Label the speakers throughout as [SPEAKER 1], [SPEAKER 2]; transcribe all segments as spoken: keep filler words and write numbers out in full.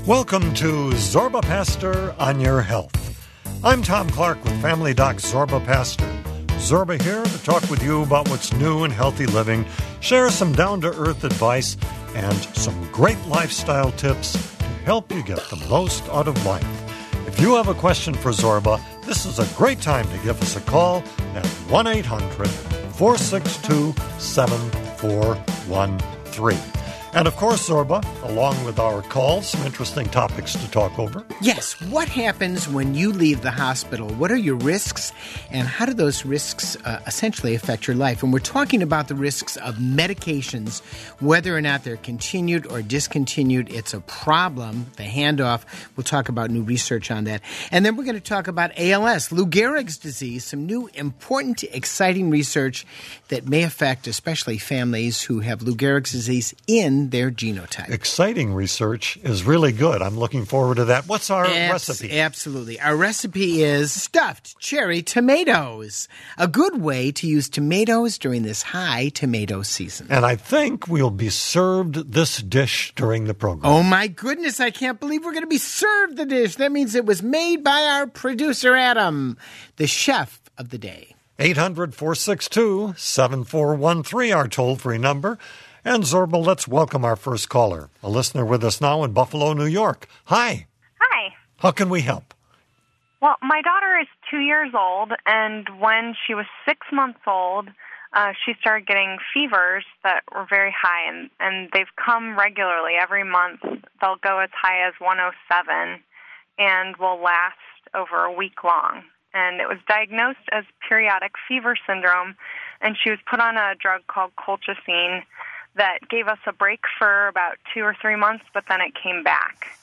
[SPEAKER 1] Welcome to Zorba Pastor on Your Health. I'm Tom Clark with Family Doc Zorba Pastor. Zorba here to talk with you about what's new in healthy living, share some down-to-earth advice, and some great lifestyle tips to help you get the most out of life. If you have a question for Zorba, this is a great time to give us a call at one eight hundred four six two seven four one three. And of course, Zorba, along with our calls, some interesting topics to talk over.
[SPEAKER 2] Yes, what happens when you leave the hospital? What are your risks, and how do those risks uh, essentially affect your life? And we're talking about the risks of medications, whether or not they're continued or discontinued. It's a problem, the handoff. We'll talk about new research on that. And then we're going to talk about A L S, Lou Gehrig's disease, some new important, exciting research that may affect especially families who have Lou Gehrig's disease in their genotype.
[SPEAKER 1] Exciting research is really good. I'm looking forward to that. What's our
[SPEAKER 2] Abs-
[SPEAKER 1] recipe?
[SPEAKER 2] Absolutely. Our recipe is stuffed cherry tomatoes. A good way to use tomatoes during this high tomato season.
[SPEAKER 1] And I think we'll be served this dish during the program.
[SPEAKER 2] Oh my goodness, I can't believe we're going to be served the dish. That means it was made by our producer, Adam, the chef of the day.
[SPEAKER 1] eight hundred four six two seven four one three, our toll-free number. And Zorba, let's welcome our first caller, a listener with us now in Buffalo, New York. Hi.
[SPEAKER 3] Hi.
[SPEAKER 1] How can we help?
[SPEAKER 3] Well, my daughter is two years old, and when she was six months old, uh, she started getting fevers that were very high, and, and they've come regularly. Every month they'll go as high as one oh seven and will last over a week long. And it was diagnosed as periodic fever syndrome, and she was put on a drug called colchicine that gave us a break for about two or three months, but then it came back.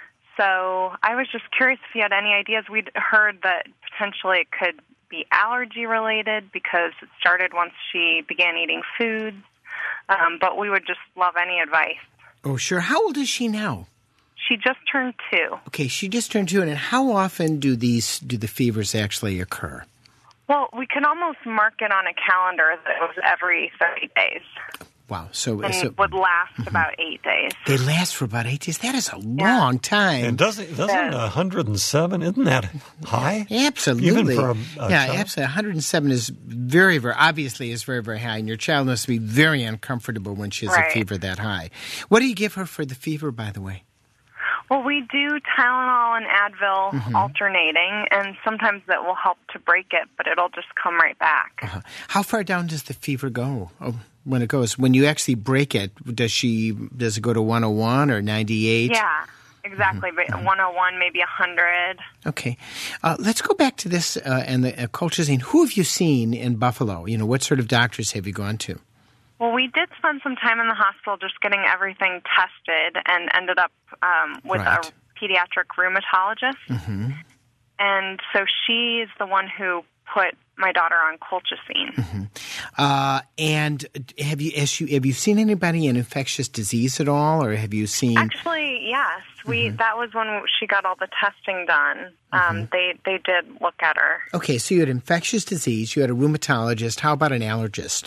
[SPEAKER 3] So I was just curious if you had any ideas. We'd heard that potentially it could be allergy-related because it started once she began eating foods, um, but we would just love any advice.
[SPEAKER 2] Oh, sure. How old is she now?
[SPEAKER 3] She just turned two.
[SPEAKER 2] Okay, she just turned two. And how often do these do the fevers actually occur?
[SPEAKER 3] Well, we can almost mark it on a calendar that it was every thirty days.
[SPEAKER 2] Wow. So,
[SPEAKER 3] and
[SPEAKER 2] so
[SPEAKER 3] would last mm-hmm. about eight days.
[SPEAKER 2] They last for about eight days. That is a long
[SPEAKER 3] yeah.
[SPEAKER 2] time.
[SPEAKER 1] And doesn't, doesn't
[SPEAKER 3] yeah.
[SPEAKER 1] one hundred seven, isn't that high?
[SPEAKER 2] Absolutely.
[SPEAKER 1] Even for a, a
[SPEAKER 2] yeah,
[SPEAKER 1] child?
[SPEAKER 2] absolutely. one hundred seven is very, very, obviously is very, very high. And your child must be very uncomfortable when she has
[SPEAKER 3] right.
[SPEAKER 2] a fever that high. What do you give her for the fever, by the way?
[SPEAKER 3] Well, we do Tylenol and Advil mm-hmm. alternating, and sometimes that will help to break it, but it'll just come right back.
[SPEAKER 2] Uh-huh. How far down does the fever go oh, when it goes? When you actually break it, does she does it go to one oh one or ninety-eight?
[SPEAKER 3] Yeah, exactly. Mm-hmm. one oh one, maybe one hundred.
[SPEAKER 2] Okay. Uh, let's go back to this uh, and the uh, colchicine. Who have you seen in Buffalo? You know, what sort of doctors have you gone to?
[SPEAKER 3] Well, we did spend some time in the hospital just getting everything tested and ended up um, with right. a pediatric rheumatologist.
[SPEAKER 2] Mm-hmm.
[SPEAKER 3] And so she is the one who put my daughter on colchicine.
[SPEAKER 2] Mm-hmm. Uh, and have you, has you have you seen anybody in infectious disease at all, or have you seen?
[SPEAKER 3] Actually, yes. We mm-hmm. that was when she got all the testing done. Um, mm-hmm. They they did look at her.
[SPEAKER 2] Okay, so you had infectious disease. You had a rheumatologist. How about an allergist?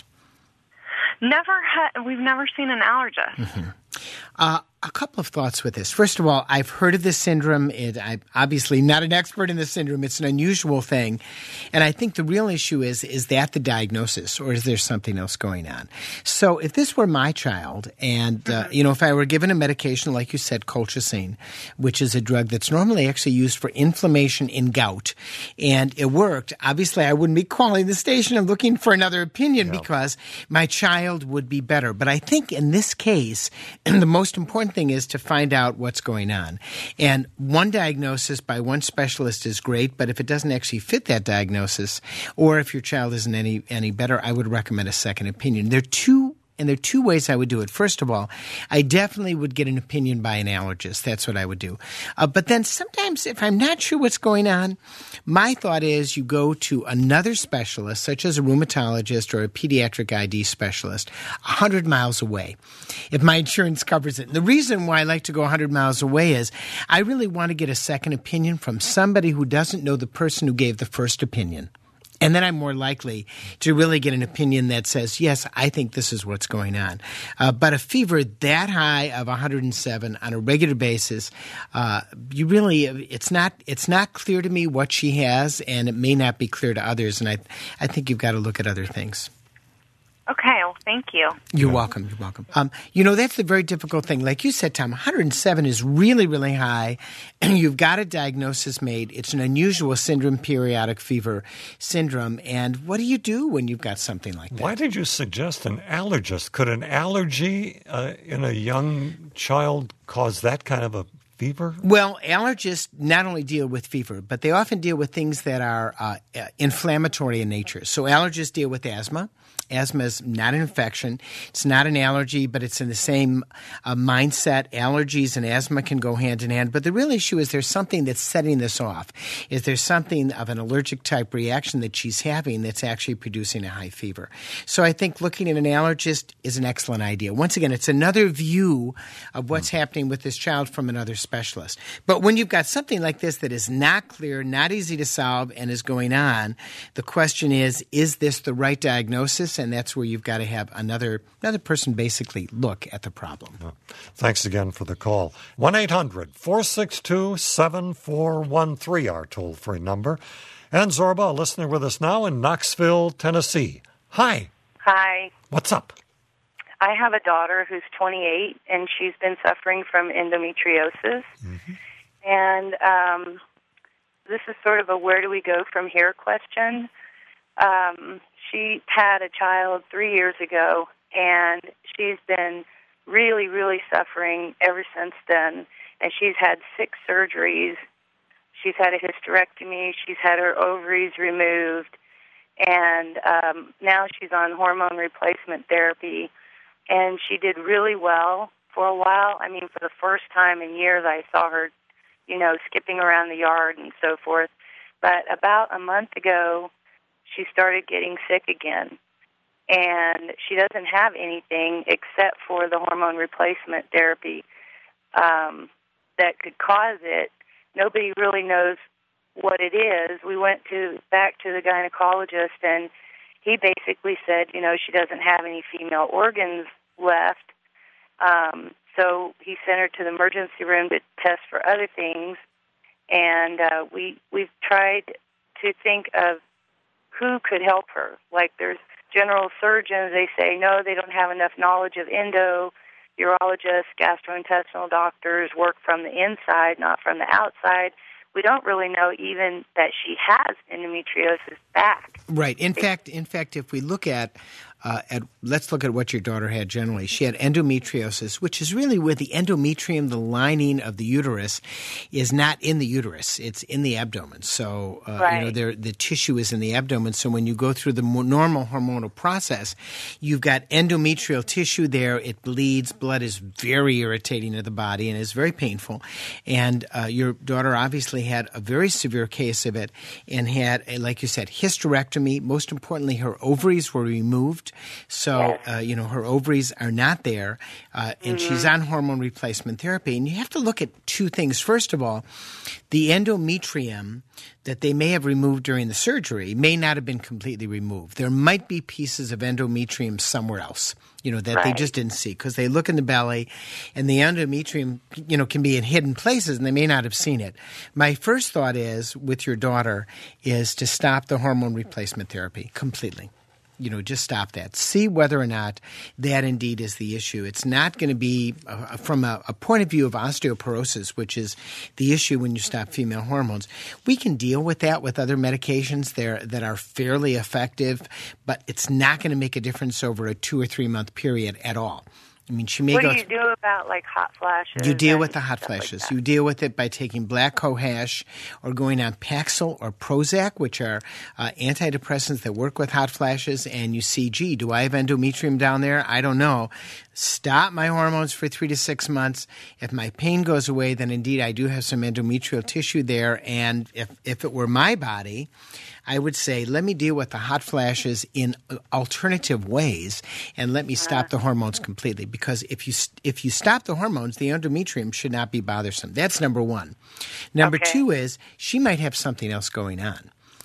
[SPEAKER 3] Never had. We've never seen an allergist.
[SPEAKER 2] Mm-hmm. Uh, a couple of thoughts with this. First of all, I've heard of this syndrome. It, I'm obviously not an expert in this syndrome. It's an unusual thing. And I think the real issue is, is that the diagnosis, or is there something else going on? So if this were my child and, mm-hmm. uh, you know, if I were given a medication, like you said, colchicine, which is a drug that's normally actually used for inflammation in gout, and it worked, obviously I wouldn't be calling the station and looking for another opinion no. because my child would be better. But I think in this case, the most important thing is to find out what's going on. And one diagnosis by one specialist is great, but if it doesn't actually fit that diagnosis, or if your child isn't any any better, I would recommend a second opinion. There are two And there are two ways I would do it. First of all, I definitely would get an opinion by an allergist. That's what I would do. Uh, but then sometimes if I'm not sure what's going on, my thought is you go to another specialist, such as a rheumatologist or a pediatric I D specialist, one hundred miles away, if my insurance covers it. And the reason why I like to go one hundred miles away is I really want to get a second opinion from somebody who doesn't know the person who gave the first opinion. And then I'm more likely to really get an opinion that says, yes, I think this is what's going on. Uh, but a fever that high of one hundred seven on a regular basis, uh, you really, it's not, it's not clear to me what she has, and it may not be clear to others. And I, I think you've got to look at other things.
[SPEAKER 3] Okay, well, thank you.
[SPEAKER 2] You're welcome. You're welcome. Um, you know, that's the very difficult thing. Like you said, Tom, one hundred seven is really, really high, and you've got a diagnosis made. It's an unusual syndrome, periodic fever syndrome. And what do you do when you've got something like that?
[SPEAKER 1] Why did you suggest an allergist? Could an allergy uh, in a young child cause that kind of a fever?
[SPEAKER 2] Well, allergists not only deal with fever, but they often deal with things that are uh, inflammatory in nature. So allergists deal with asthma. Asthma is not an infection. It's not an allergy, but it's in the same uh, mindset. Allergies and asthma can go hand in hand. But the real issue is there's something that's setting this off. Is there something of an allergic type reaction that she's having that's actually producing a high fever? So I think looking at an allergist is an excellent idea. Once again, it's another view of what's mm-hmm. happening with this child from another specialist. But when you've got something like this that is not clear, not easy to solve, and is going on, the question is, is this the right diagnosis? And that's where you've got to have another another person basically look at the problem.
[SPEAKER 1] Oh, thanks again for the call. one eight hundred four six two seven four one three, our toll-free number. And Zorba, a listener with us now in Knoxville, Tennessee. Hi.
[SPEAKER 4] Hi.
[SPEAKER 1] What's up?
[SPEAKER 4] I have a daughter who's twenty-eight, and she's been suffering from endometriosis. Mm-hmm. And um, this is sort of a where do we go from here question. Um, she had a child three years ago, and she's been really, really suffering ever since then. And she's had six surgeries. She's had a hysterectomy. She's had her ovaries removed. And um, now she's on hormone replacement therapy. And she did really well for a while. I mean, for the first time in years, I saw her, you know, skipping around the yard and so forth. But about a month ago, she started getting sick again. And she doesn't have anything except for the hormone replacement therapy um, that could cause it. Nobody really knows what it is. We went to back to the gynecologist, and he basically said, you know, she doesn't have any female organs left. Um, so he sent her to the emergency room to test for other things. And uh, we, we've tried to think of who could help her. Like there's general surgeons, they say, no, they don't have enough knowledge of endo. Urologists, gastrointestinal doctors work from the inside, not from the outside. We don't really know even that she has endometriosis back.
[SPEAKER 2] Right. In fact, in fact, if we look at, uh, at let's look at what your daughter had generally. She had endometriosis, which is really where the endometrium, the lining of the uterus, is not in the uterus. It's in the abdomen. So, uh,
[SPEAKER 4] right.
[SPEAKER 2] you know, there, the tissue is in the abdomen. So when you go through the more normal hormonal process, you've got endometrial tissue there. It bleeds. Blood is very irritating to the body and is very painful. And uh, your daughter obviously had a very severe case of it and had, a, like you said, hysterectomy. Most importantly, her ovaries were removed. So,
[SPEAKER 4] yes.
[SPEAKER 2] uh, you know, her ovaries are not there, uh, and mm-hmm. she's on hormone replacement therapy. And you have to look at two things. First of all, the endometrium that they may have removed during the surgery may not have been completely removed. There might be pieces of endometrium somewhere else, you know, that
[SPEAKER 4] right.
[SPEAKER 2] they just didn't see because they look in the belly and the endometrium, you know, can be in hidden places and they may not have seen it. My first thought is with your daughter is to stop the hormone replacement therapy completely. You know, just stop that. See whether or not that indeed is the issue. It's not going to be uh, from a, a point of view of osteoporosis, which is the issue when you stop female hormones. We can deal with that with other medications there that are fairly effective, but it's not going to make a difference over a two or three month period at all. I mean, she may
[SPEAKER 4] what
[SPEAKER 2] go.
[SPEAKER 4] What do you
[SPEAKER 2] th-
[SPEAKER 4] do about like hot flashes?
[SPEAKER 2] You deal with the hot flashes.
[SPEAKER 4] Like
[SPEAKER 2] you deal with it by taking black cohash or going on Paxil or Prozac, which are uh, antidepressants that work with hot flashes. And you see, gee, do I have endometrium down there? I don't know. Stop my hormones for three to six months. If my pain goes away, then indeed I do have some endometrial tissue there. And if, if it were my body, I would say, let me deal with the hot flashes in alternative ways and let me stop the hormones completely. Because if you if you stop the hormones, the endometrium should not be bothersome. That's number one. Number
[SPEAKER 4] okay.
[SPEAKER 2] two is she might have something else going on.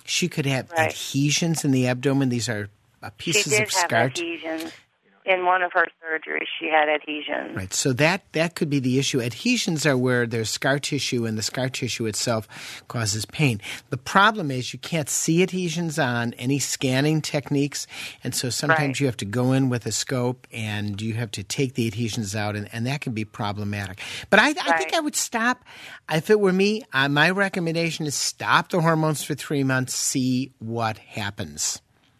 [SPEAKER 2] She could have
[SPEAKER 4] Right.
[SPEAKER 2] adhesions in the abdomen. These are uh, pieces
[SPEAKER 4] she did
[SPEAKER 2] of scar.
[SPEAKER 4] have adhesions. In one of her surgeries, she had adhesions.
[SPEAKER 2] Right. So that, that could be the issue. Adhesions are where there's scar tissue, and the scar tissue itself causes pain. The problem is you can't see adhesions on any scanning techniques, and so sometimes
[SPEAKER 4] Right.
[SPEAKER 2] you have to go in with a scope and you have to take the adhesions out, and, and that can be problematic. But I, I think
[SPEAKER 4] Right.
[SPEAKER 2] I would stop. If it were me, uh, my recommendation is stop the hormones for three months, see what happens.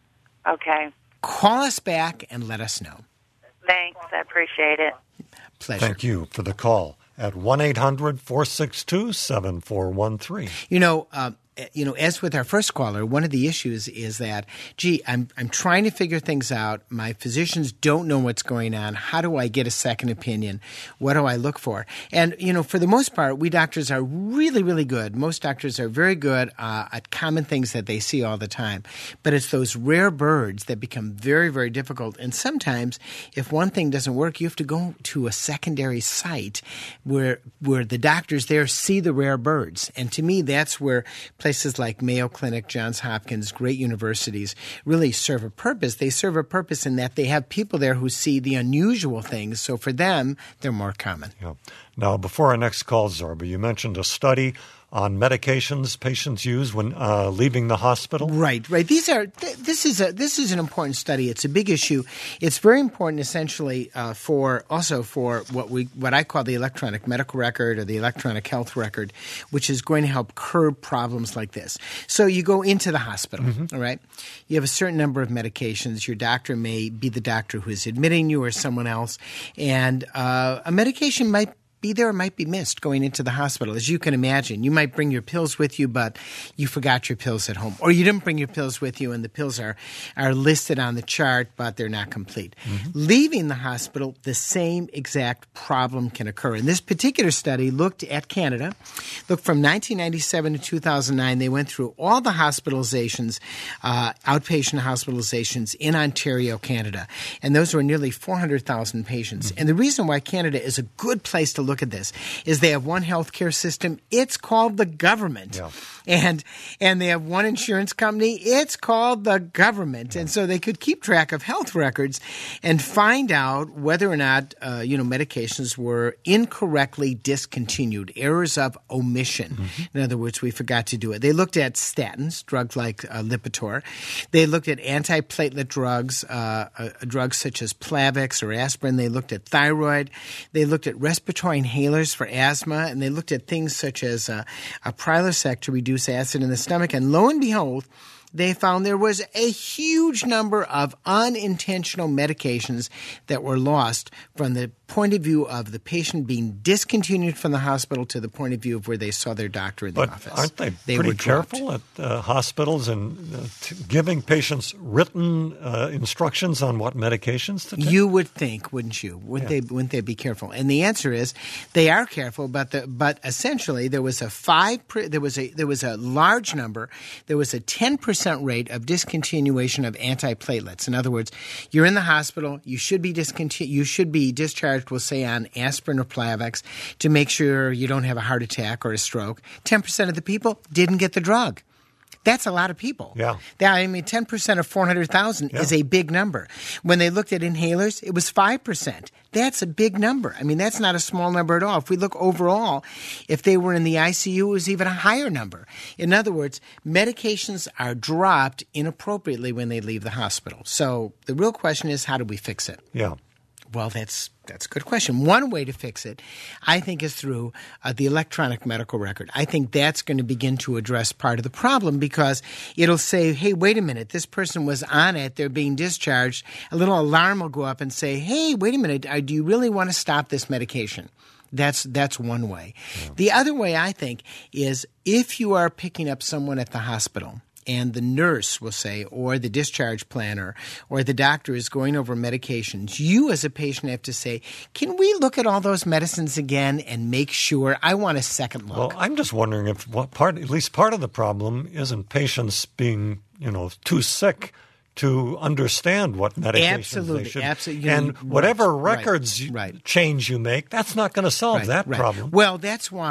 [SPEAKER 4] Okay.
[SPEAKER 2] Call us back and let us know.
[SPEAKER 4] Thanks. I appreciate it.
[SPEAKER 2] Pleasure.
[SPEAKER 1] Thank you for the call at one eight hundred four six two seven four one three.
[SPEAKER 2] You know, uh, you know, as with our first caller, one of the issues is that, gee, I'm I'm trying to figure things out. My physicians don't know what's going on. How do I get a second opinion? What do I look for? And, you know, for the most part, we doctors are really, really good. Most doctors are very good uh, at common things that they see all the time. But it's those rare birds that become very, very difficult. And sometimes if one thing doesn't work, you have to go to a secondary site where where the doctors there see the rare birds. And to me, that's where places like Mayo Clinic, Johns Hopkins, great universities really serve a purpose. They serve a purpose in that they have people there who see the unusual things. So for them, they're more common.
[SPEAKER 1] Yeah. Now, before our next call, Zorba, you mentioned a study on medications patients use when uh, leaving the hospital.
[SPEAKER 2] Right, right. These are th- this is a this is an important study. It's a big issue. It's very important, essentially, uh, for also for what we what I call the electronic medical record or the electronic health record, which is going to help curb problems like this. So you go into the hospital, mm-hmm. all right? You have a certain number of medications. Your doctor may be the doctor who is admitting you or someone else, and uh, a medication might be there or might be missed going into the hospital. As you can imagine, you might bring your pills with you, but you forgot your pills at home. Or you didn't bring your pills with you, and the pills are, are listed on the chart, but they're not complete. Mm-hmm. Leaving the hospital, the same exact problem can occur. And this particular study looked at Canada. Look, from nineteen ninety-seven to two thousand nine, they went through all the hospitalizations, uh, outpatient hospitalizations in Ontario, Canada. And those were nearly four hundred thousand patients. Mm-hmm. And the reason why Canada is a good place to look at this is they have one healthcare system. It's called the government. Yeah. And and they have one insurance company. It's called the government. Yeah. And so they could keep track of health records and find out whether or not, uh, you know, medications were incorrectly discontinued, errors of omission. Mm-hmm. In other words, we forgot to do it. They looked at statins, drugs like uh, Lipitor. They looked at antiplatelet drugs, uh, uh, drugs such as Plavix or aspirin. They looked at thyroid. They looked at respiratory inhalers for asthma, and they looked at things such as uh, a Prilosec to reduce acid in the stomach. And lo and behold, they found there was a huge number of unintentional medications that were lost from the point of view of the patient being discontinued from the hospital to the point of view of where they saw their doctor in the
[SPEAKER 1] but
[SPEAKER 2] office.
[SPEAKER 1] Aren't they,
[SPEAKER 2] they
[SPEAKER 1] pretty
[SPEAKER 2] were
[SPEAKER 1] careful at uh, hospitals in uh, t- giving patients written uh, instructions on what medications to take?
[SPEAKER 2] You would think, wouldn't you? Wouldn't yeah. they? Wouldn't they be careful? And the answer is they are careful, but the, but essentially there was a five there was a there was a large number. There was a ten percent rate of discontinuation of antiplatelets. In other words, you're in the hospital, you should be discontinu- you should be discharged, we'll say, on aspirin or Plavix to make sure you don't have a heart attack or a stroke. ten percent of the people didn't get the drug. That's a lot of people.
[SPEAKER 1] Yeah.
[SPEAKER 2] That, I mean, ten percent of four hundred thousand yeah. is a big number. When they looked at inhalers, it was five percent. That's a big number. I mean, that's not a small number at all. If we look overall, if they were in the I C U, it was even a higher number. In other words, medications are dropped inappropriately when they leave the hospital. So the real question is, how do we fix it?
[SPEAKER 1] Yeah.
[SPEAKER 2] Well, that's that's a good question. One way to fix it, I think, is through uh, the electronic medical record. I think that's going to begin to address part of the problem because it'll say, hey, wait a minute, this person was on it, they're being discharged. A little alarm will go up and say, hey, wait a minute, uh, do you really want to stop this medication? That's that's one way. Yeah. The other way, I think, is if you are picking up someone at the hospital and the nurse will say, or the discharge planner, or the doctor is going over medications, you as a patient have to say, can we look at all those medicines again and make sure? I want a second look.
[SPEAKER 1] Well, I'm just wondering if what part, at least part of the problem isn't patients being, you know, too sick to understand what medications
[SPEAKER 2] absolutely,
[SPEAKER 1] they should.
[SPEAKER 2] Absolutely.
[SPEAKER 1] And whatever
[SPEAKER 2] right,
[SPEAKER 1] records
[SPEAKER 2] right, right.
[SPEAKER 1] change you make, that's not going to solve
[SPEAKER 2] right,
[SPEAKER 1] that
[SPEAKER 2] right.
[SPEAKER 1] problem.
[SPEAKER 2] Well, that's why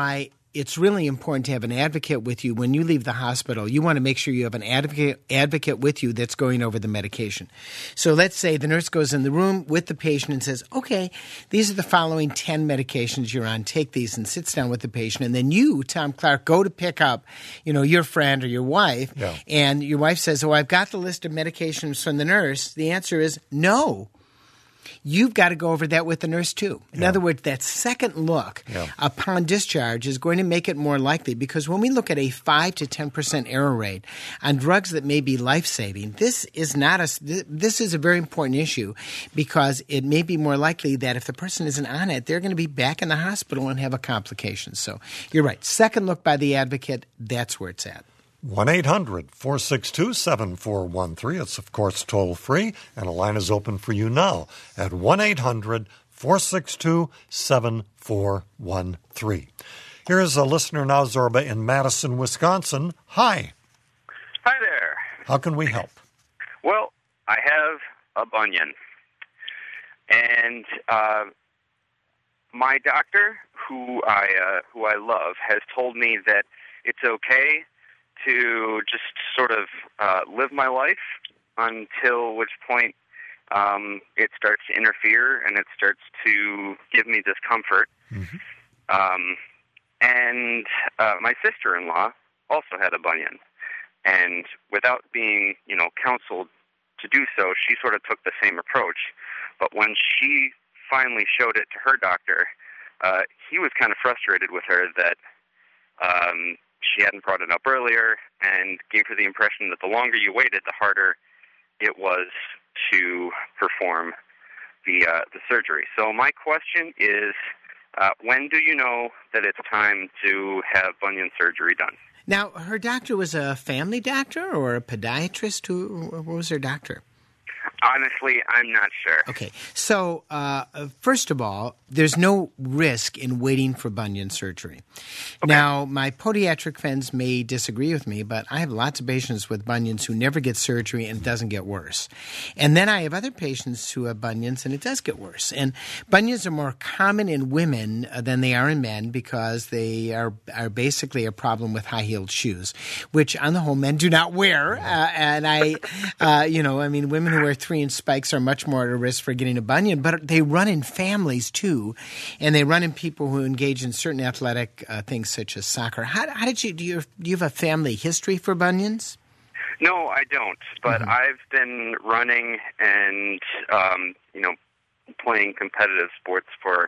[SPEAKER 2] it's really important to have an advocate with you when you leave the hospital. You want to make sure you have an advocate advocate with you that's going over the medication. So let's say the nurse goes in the room with the patient and says, okay, these are the following ten medications you're on. Take these, and sits down with the patient. And then you, Tom Clark, go to pick up, you know, your friend or your wife.
[SPEAKER 1] Yeah.
[SPEAKER 2] And your wife says, oh, I've got the list of medications from the nurse. The answer is no. You've got to go over that with the nurse too. In
[SPEAKER 1] Yeah.
[SPEAKER 2] other words, that second look
[SPEAKER 1] Yeah.
[SPEAKER 2] upon discharge is going to make it more likely, because when we look at a five to ten percent error rate on drugs that may be life-saving, this is not a this is a very important issue, because it may be more likely that if the person isn't on it, they're going to be back in the hospital and have a complication. So you're right. Second look by the advocate, that's where it's at.
[SPEAKER 1] one eight hundred four six two seven four one three. It's, of course, toll-free, and a line is open for you now at one eight hundred four six two seven four one three. Here is a listener now, Zorba, in Madison, Wisconsin. Hi.
[SPEAKER 5] Hi there.
[SPEAKER 1] How can we help?
[SPEAKER 5] Well, I have a bunion, and uh, my doctor, who I uh, who I love, has told me that it's okay to just sort of uh, live my life until which point um, it starts to interfere and it starts to give me discomfort.
[SPEAKER 1] Mm-hmm.
[SPEAKER 5] Um, and uh, my sister-in-law also had a bunion, and without being, you know, counseled to do so, she sort of took the same approach. But when she finally showed it to her doctor, uh, he was kind of frustrated with her that um, she hadn't brought it up earlier, and gave her the impression that the longer you waited, the harder it was to perform the uh, the surgery. So my question is, uh, when do you know that it's time to have bunion surgery done?
[SPEAKER 2] Now, her doctor was a family doctor or a podiatrist? Who, what was her doctor?
[SPEAKER 5] Honestly, I'm not sure.
[SPEAKER 2] Okay. So, uh, first of all, there's no risk in waiting for bunion surgery. Okay. Now, my podiatric friends may disagree with me, but I have lots of patients with bunions who never get surgery and it doesn't get worse. And then I have other patients who have bunions and it does get worse. And bunions are more common in women than they are in men, because they are, are basically a problem with high-heeled shoes, which on the whole men do not wear. Uh, and I, uh, you know, I mean, women who wear three-inch spikes are much more at a risk for getting a bunion, but they run in families too, and they run in people who engage in certain athletic uh, things such as soccer. How, how did you do? You do you have a family history for bunions?
[SPEAKER 5] No, I don't. But
[SPEAKER 2] Mm-hmm.
[SPEAKER 5] I've been running and um, you know, playing competitive sports for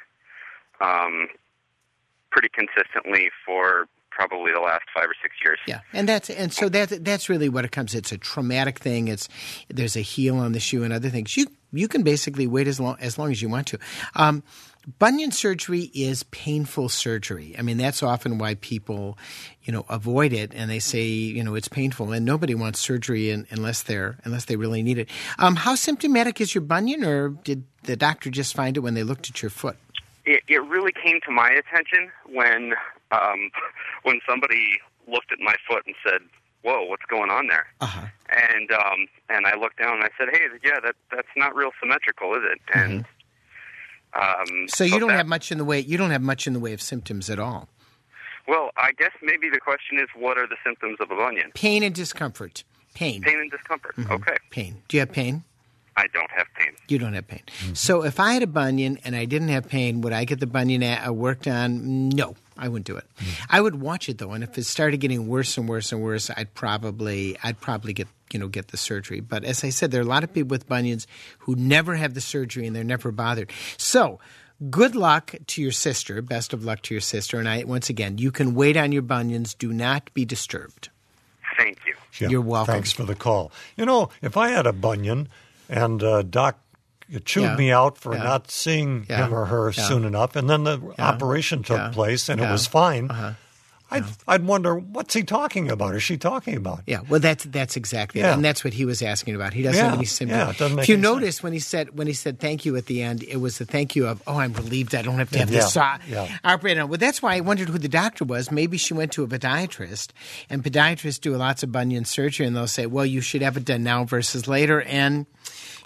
[SPEAKER 5] um, pretty consistently for probably the last five or six years.
[SPEAKER 2] Yeah, and that's and so that that's really what it comes. It's a traumatic thing. It's there's a heel on the shoe and other things. You you can basically wait as long as long as you want to. Um, bunion surgery is painful surgery. I mean, that's often why people, you know, avoid it, and they say, you know, it's painful, and nobody wants surgery in, unless they're unless they really need it. Um, how symptomatic is your bunion, or did the doctor just find it when they looked at your foot?
[SPEAKER 5] It, it really came to my attention when um, when somebody looked at my foot and said, "Whoa, what's going on there?"
[SPEAKER 2] Uh-huh.
[SPEAKER 5] And um, and I looked down and I said, "Hey, yeah, that that's not real symmetrical, is it?" And um,
[SPEAKER 2] So you don't
[SPEAKER 5] that,
[SPEAKER 2] have much in the way you don't have much in the way of symptoms at all.
[SPEAKER 5] Well, I guess maybe the question is, what are the symptoms of a bunion?
[SPEAKER 2] Pain and discomfort. Pain.
[SPEAKER 5] Pain and discomfort.
[SPEAKER 2] Mhm.
[SPEAKER 5] Okay.
[SPEAKER 2] Pain. Do you have pain?
[SPEAKER 5] I don't have pain.
[SPEAKER 2] You don't have pain. So if I had a bunion and I didn't have pain, would I get the bunion a- uh, worked on? No, I wouldn't do it. I would watch it though, and if it started getting worse and worse and worse, I'd probably I'd probably get you know get the surgery. But as I said, there are a lot of people with bunions who never have the surgery and they're never bothered. So good luck to your sister. Best of luck to your sister. And I once again, you can wait on your bunions. Do not be disturbed.
[SPEAKER 5] Thank you.
[SPEAKER 1] Yeah,
[SPEAKER 2] You're welcome.
[SPEAKER 1] Thanks for the call. You know, if I had a bunion and uh, Doc chewed
[SPEAKER 2] Yeah.
[SPEAKER 1] me out for
[SPEAKER 2] Yeah.
[SPEAKER 1] not seeing
[SPEAKER 2] Yeah.
[SPEAKER 1] him or her
[SPEAKER 2] Yeah.
[SPEAKER 1] soon enough, and then the
[SPEAKER 2] Yeah.
[SPEAKER 1] operation took
[SPEAKER 2] Yeah.
[SPEAKER 1] place and
[SPEAKER 2] Yeah.
[SPEAKER 1] it was fine,
[SPEAKER 2] Uh-huh.
[SPEAKER 1] I'd, I'd wonder, what's he talking about? Is she talking about?
[SPEAKER 2] Yeah, well, that's that's exactly it,
[SPEAKER 1] Yeah.
[SPEAKER 2] and that's what he was asking about. He doesn't
[SPEAKER 1] Yeah,
[SPEAKER 2] have any symptoms.
[SPEAKER 1] yeah, it doesn't make
[SPEAKER 2] if you
[SPEAKER 1] any
[SPEAKER 2] notice
[SPEAKER 1] sense.
[SPEAKER 2] when he said when he said thank you at the end, it was the thank you of oh, I'm relieved I don't have to have
[SPEAKER 1] Yeah,
[SPEAKER 2] this saw
[SPEAKER 1] yeah.
[SPEAKER 2] operated on. Well, that's why I wondered who the doctor was. Maybe she went to a podiatrist, and podiatrists do lots of bunion surgery, and they'll say, well, you should have it done now versus later, and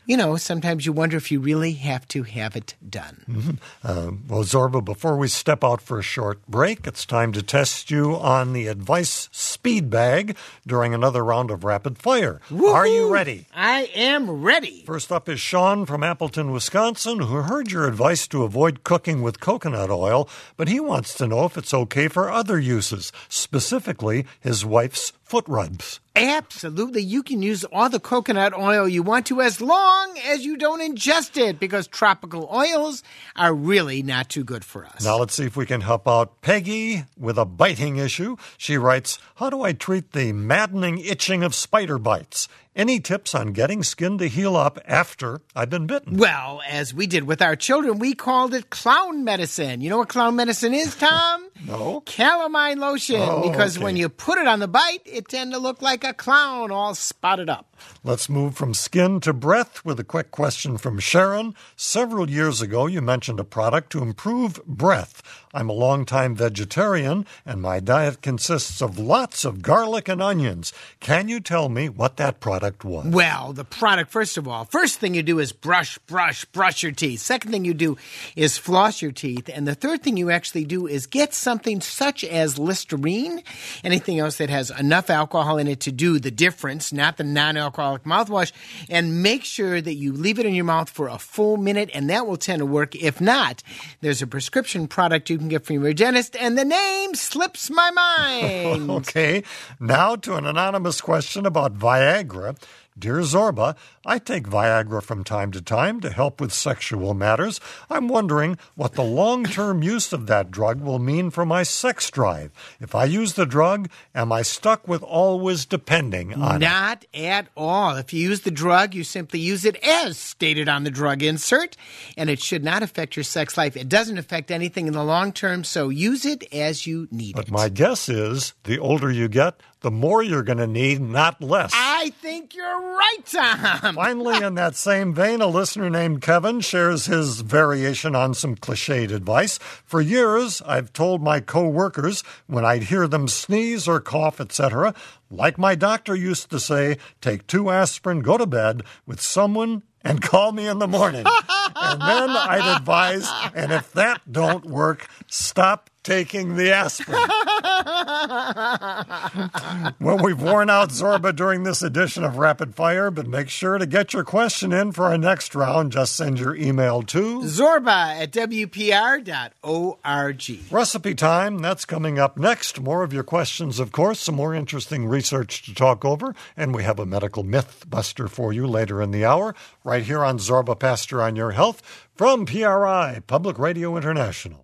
[SPEAKER 2] you know, sometimes you wonder if you really have to have it done.
[SPEAKER 1] Mm-hmm. Uh, well, Zorba, before we step out for a short break, it's time to test you on the Advice Speed Bag during another round of Rapid Fire.
[SPEAKER 2] Woo-hoo!
[SPEAKER 1] Are you ready?
[SPEAKER 2] I am ready.
[SPEAKER 1] First up is Sean from Appleton, Wisconsin, who heard your advice to avoid cooking with coconut oil, but he wants to know if it's okay for other uses, specifically his wife's foot rubs.
[SPEAKER 2] Absolutely. You can use all the coconut oil you want to as long as you don't ingest it, because tropical oils are really not too good for us.
[SPEAKER 1] Now let's see if we can help out Peggy with a biting issue. She writes, how do I treat the maddening itching of spider bites? Any tips on getting skin to heal up after I've been bitten?
[SPEAKER 2] Well, as we did with our children, we called it clown medicine. You know what clown medicine is, Tom?
[SPEAKER 1] No.
[SPEAKER 2] Calamine lotion,
[SPEAKER 1] Oh,
[SPEAKER 2] because
[SPEAKER 1] okay.
[SPEAKER 2] when you put it on the bite, it tends to look like a clown all spotted up.
[SPEAKER 1] Let's move from skin to breath with a quick question from Sharon. Several years ago, you mentioned a product to improve breath. I'm a longtime vegetarian, and my diet consists of lots of garlic and onions. Can you tell me what that product was?
[SPEAKER 2] Well, the product, first of all, first thing you do is brush, brush, brush your teeth. Second thing you do is floss your teeth. And the third thing you actually do is get something such as Listerine, anything else that has enough alcohol in it to do the difference, not the non-alcoholic mouthwash, and make sure that you leave it in your mouth for a full minute, and that will tend to work. If not, there's a prescription product you can get from your dentist, and the name slips my mind.
[SPEAKER 1] Okay, now to an anonymous question about Viagra. Dear Zorba, I take Viagra from time to time to help with sexual matters. I'm wondering what the long-term use of that drug will mean for my sex drive. If I use the drug, am I stuck with always depending on
[SPEAKER 2] Not
[SPEAKER 1] it?
[SPEAKER 2] at all. If you use the drug, you simply use it as stated on the drug insert, and it should not affect your sex life. It doesn't affect anything in the long term, so use it as you need
[SPEAKER 1] But
[SPEAKER 2] it.
[SPEAKER 1] my guess is the older you get, the more you're going to need, not less.
[SPEAKER 2] I think you're right, Tom.
[SPEAKER 1] Finally, in that same vein, a listener named Kevin shares his variation on some cliched advice. For years, I've told my co-workers when I'd hear them sneeze or cough, et cetera, like my doctor used to say, take two aspirin, go to bed with someone, and call me in the morning. And then I'd advise, and if that don't work, stop taking the aspirin. Well, we've worn out Zorba during this edition of Rapid Fire, but make sure to get your question in for our next round. Just send your email to
[SPEAKER 2] Zorba at W P R dot org.
[SPEAKER 1] Recipe Time. That's coming up next. More of your questions, of course, some more interesting research to talk over, and we have a medical myth buster for you later in the hour, right here on Zorba Pastor on Your Health from P R I, Public Radio International.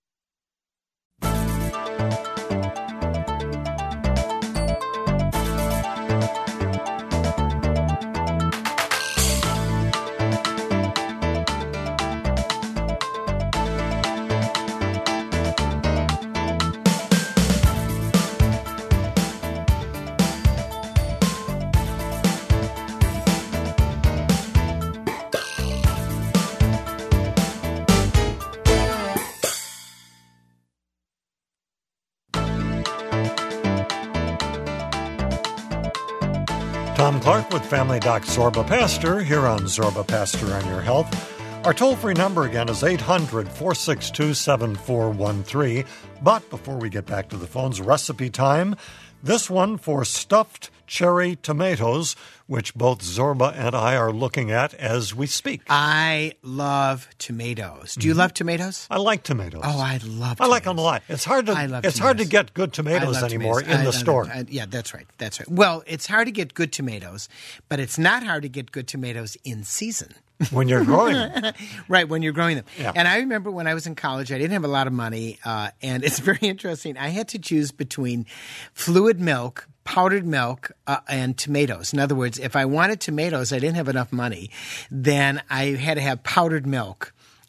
[SPEAKER 1] Tom Clark with Family Doc Zorba Pastor here on Zorba Pastor on Your Health. Our toll-free number again is eight hundred, four six two, seven four one three. But before we get back to the phones, recipe time. This one for stuffed cherry tomatoes, which both Zorba and I are looking at as we speak.
[SPEAKER 2] I love tomatoes. Do you mm-hmm. love tomatoes?
[SPEAKER 1] I like tomatoes.
[SPEAKER 2] Oh, I love tomatoes.
[SPEAKER 1] I like them a lot. It's hard to
[SPEAKER 2] I love
[SPEAKER 1] it's
[SPEAKER 2] tomatoes.
[SPEAKER 1] hard to get good tomatoes anymore
[SPEAKER 2] tomatoes.
[SPEAKER 1] in
[SPEAKER 2] I,
[SPEAKER 1] the
[SPEAKER 2] I,
[SPEAKER 1] store.
[SPEAKER 2] I, I, yeah, that's right. That's right. Well, it's hard to get good tomatoes, but it's not hard to get good tomatoes in season.
[SPEAKER 1] When you're growing them.
[SPEAKER 2] Right, when you're growing them.
[SPEAKER 1] Yeah.
[SPEAKER 2] And I remember when I was in college, I didn't have a lot of money, uh, and it's very interesting. I had to choose between fluid milk, powdered milk, uh, and tomatoes. In other words, if I wanted tomatoes, I didn't have enough money, then I had to have powdered milk.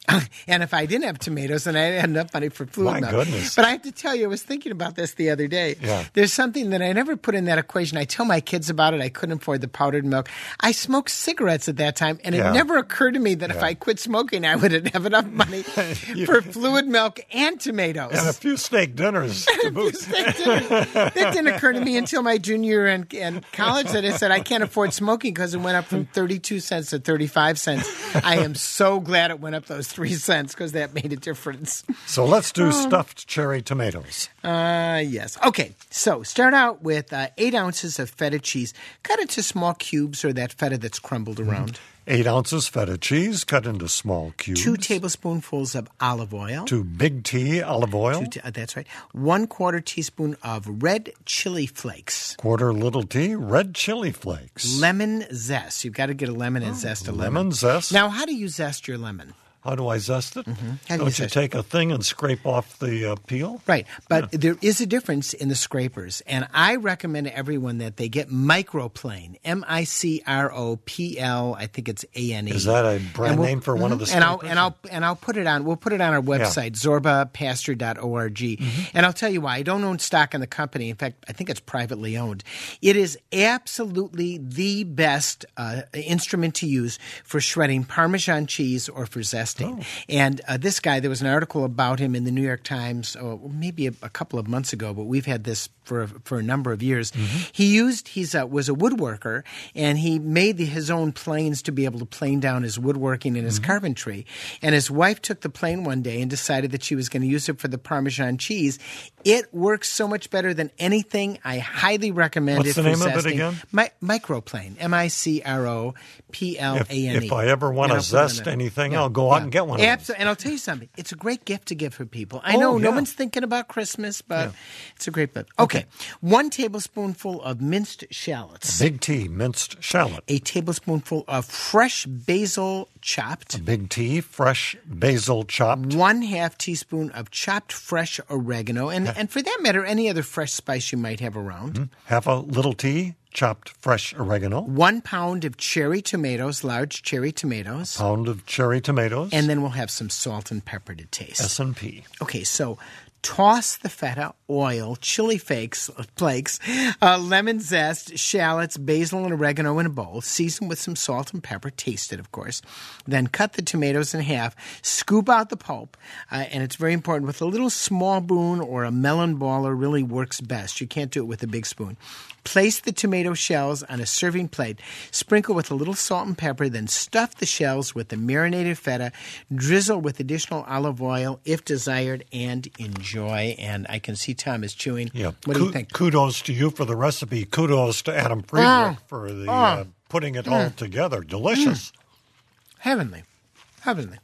[SPEAKER 2] And if I didn't have tomatoes, then I'd had enough money for fluid
[SPEAKER 1] My
[SPEAKER 2] milk.
[SPEAKER 1] goodness.
[SPEAKER 2] But I have to tell you, I was thinking about this the other day.
[SPEAKER 1] Yeah.
[SPEAKER 2] There's something that I never put in that equation. I tell my kids about it. I couldn't afford the powdered milk. I smoked cigarettes at that time, and it
[SPEAKER 1] Yeah.
[SPEAKER 2] never occurred to me that if
[SPEAKER 1] Yeah.
[SPEAKER 2] I quit smoking, I would have enough money for fluid milk and tomatoes.
[SPEAKER 1] And a few steak dinners to boot.
[SPEAKER 2] That didn't, that didn't occur to me until my junior year in, in college that I said I can't afford smoking because it went up from thirty-two cents to thirty-five cents. I am so glad it went up those three cents because that made a difference.
[SPEAKER 1] So let's do stuffed cherry tomatoes.
[SPEAKER 2] Uh, yes. Okay, so start out with uh, eight ounces of feta cheese. Cut it to small cubes or that feta that's crumbled around.
[SPEAKER 1] Eight ounces feta cheese cut into small cubes.
[SPEAKER 2] Two tablespoonfuls of olive oil.
[SPEAKER 1] Two big tea olive oil.
[SPEAKER 2] Two ta- uh, that's right. One quarter teaspoon of red chili flakes.
[SPEAKER 1] Quarter little tea red chili flakes.
[SPEAKER 2] Lemon zest. You've got to get a lemon and zest a lemon.
[SPEAKER 1] Lemon zest.
[SPEAKER 2] Now, how do you zest your lemon?
[SPEAKER 1] How do I zest it?
[SPEAKER 2] How do you
[SPEAKER 1] Don't you
[SPEAKER 2] zest
[SPEAKER 1] take a thing and scrape off the uh, peel?
[SPEAKER 2] Right, but there is a difference in the scrapers, and I recommend to everyone that they get Microplane, M I C R O P L. I think it's A N E.
[SPEAKER 1] Is that a brand
[SPEAKER 2] And we'll-
[SPEAKER 1] name for one of the
[SPEAKER 2] mhm, and I'll
[SPEAKER 1] scrapers?
[SPEAKER 2] and I'll and I'll put it on. We'll put it on our website, zorba pastor dot org.
[SPEAKER 1] Mm-hmm.
[SPEAKER 2] And I'll tell you why. I don't own stock in the company. In fact, I think it's privately owned. It is absolutely the best uh, instrument to use for shredding Parmesan cheese or for zesting.
[SPEAKER 1] Oh.
[SPEAKER 2] And uh, this guy, there was an article about him in the New York Times, oh, maybe a, a couple of months ago, but we've had this for for a number of years.
[SPEAKER 1] Mm-hmm.
[SPEAKER 2] He used he's a, was a woodworker, and he made the, his own planes to be able to plane down his woodworking and his
[SPEAKER 1] Mm-hmm.
[SPEAKER 2] carpentry. And his wife took the plane one day and decided that she was going to use it for the Parmesan cheese. It works so much better than anything. I highly recommend
[SPEAKER 1] What's
[SPEAKER 2] it
[SPEAKER 1] the
[SPEAKER 2] for
[SPEAKER 1] name of it
[SPEAKER 2] zesting.
[SPEAKER 1] again?
[SPEAKER 2] Mi- Microplane, M I C R O P L A N E.
[SPEAKER 1] If, if I ever want
[SPEAKER 2] And
[SPEAKER 1] to
[SPEAKER 2] I'll put it
[SPEAKER 1] zest
[SPEAKER 2] in a-
[SPEAKER 1] anything,
[SPEAKER 2] yeah,
[SPEAKER 1] I'll go out
[SPEAKER 2] yeah.
[SPEAKER 1] and get one of those.
[SPEAKER 2] Absolutely. And I'll tell you something. It's a great gift to give for people. I
[SPEAKER 1] Oh,
[SPEAKER 2] know no
[SPEAKER 1] yeah.
[SPEAKER 2] one's thinking about Christmas, but it's a great gift. Okay. One tablespoonful of minced shallots.
[SPEAKER 1] Big tea minced shallot.
[SPEAKER 2] A tablespoonful of fresh basil chopped.
[SPEAKER 1] Big tea fresh basil chopped.
[SPEAKER 2] One half teaspoon of chopped fresh oregano. And, and for that matter, any other fresh spice you might have around.
[SPEAKER 1] Half a little tea chopped fresh oregano.
[SPEAKER 2] One pound of cherry tomatoes, large cherry tomatoes.
[SPEAKER 1] Pound of cherry tomatoes.
[SPEAKER 2] And then we'll have some salt and pepper to taste.
[SPEAKER 1] S and P.
[SPEAKER 2] Okay, so toss the feta, oil, chili flakes, flakes, uh, lemon zest, shallots, basil, and oregano in a bowl. Season with some salt and pepper. Taste it, of course. Then cut the tomatoes in half. Scoop out the pulp. Uh, and it's very important. With a little small spoon or a melon baller really works best. You can't do it with a big spoon. Place the tomato shells on a serving plate. Sprinkle with a little salt and pepper. Then stuff the shells with the marinated feta. Drizzle with additional olive oil if desired, and enjoy. And I can see Tom is chewing.
[SPEAKER 1] Yeah.
[SPEAKER 2] What do
[SPEAKER 1] Ku-
[SPEAKER 2] you think?
[SPEAKER 1] Kudos to you for the recipe. Kudos to Adam Friedrich
[SPEAKER 2] Oh.
[SPEAKER 1] for the
[SPEAKER 2] Oh.
[SPEAKER 1] uh, putting it all together. Delicious.
[SPEAKER 2] Heavenly. Heavenly.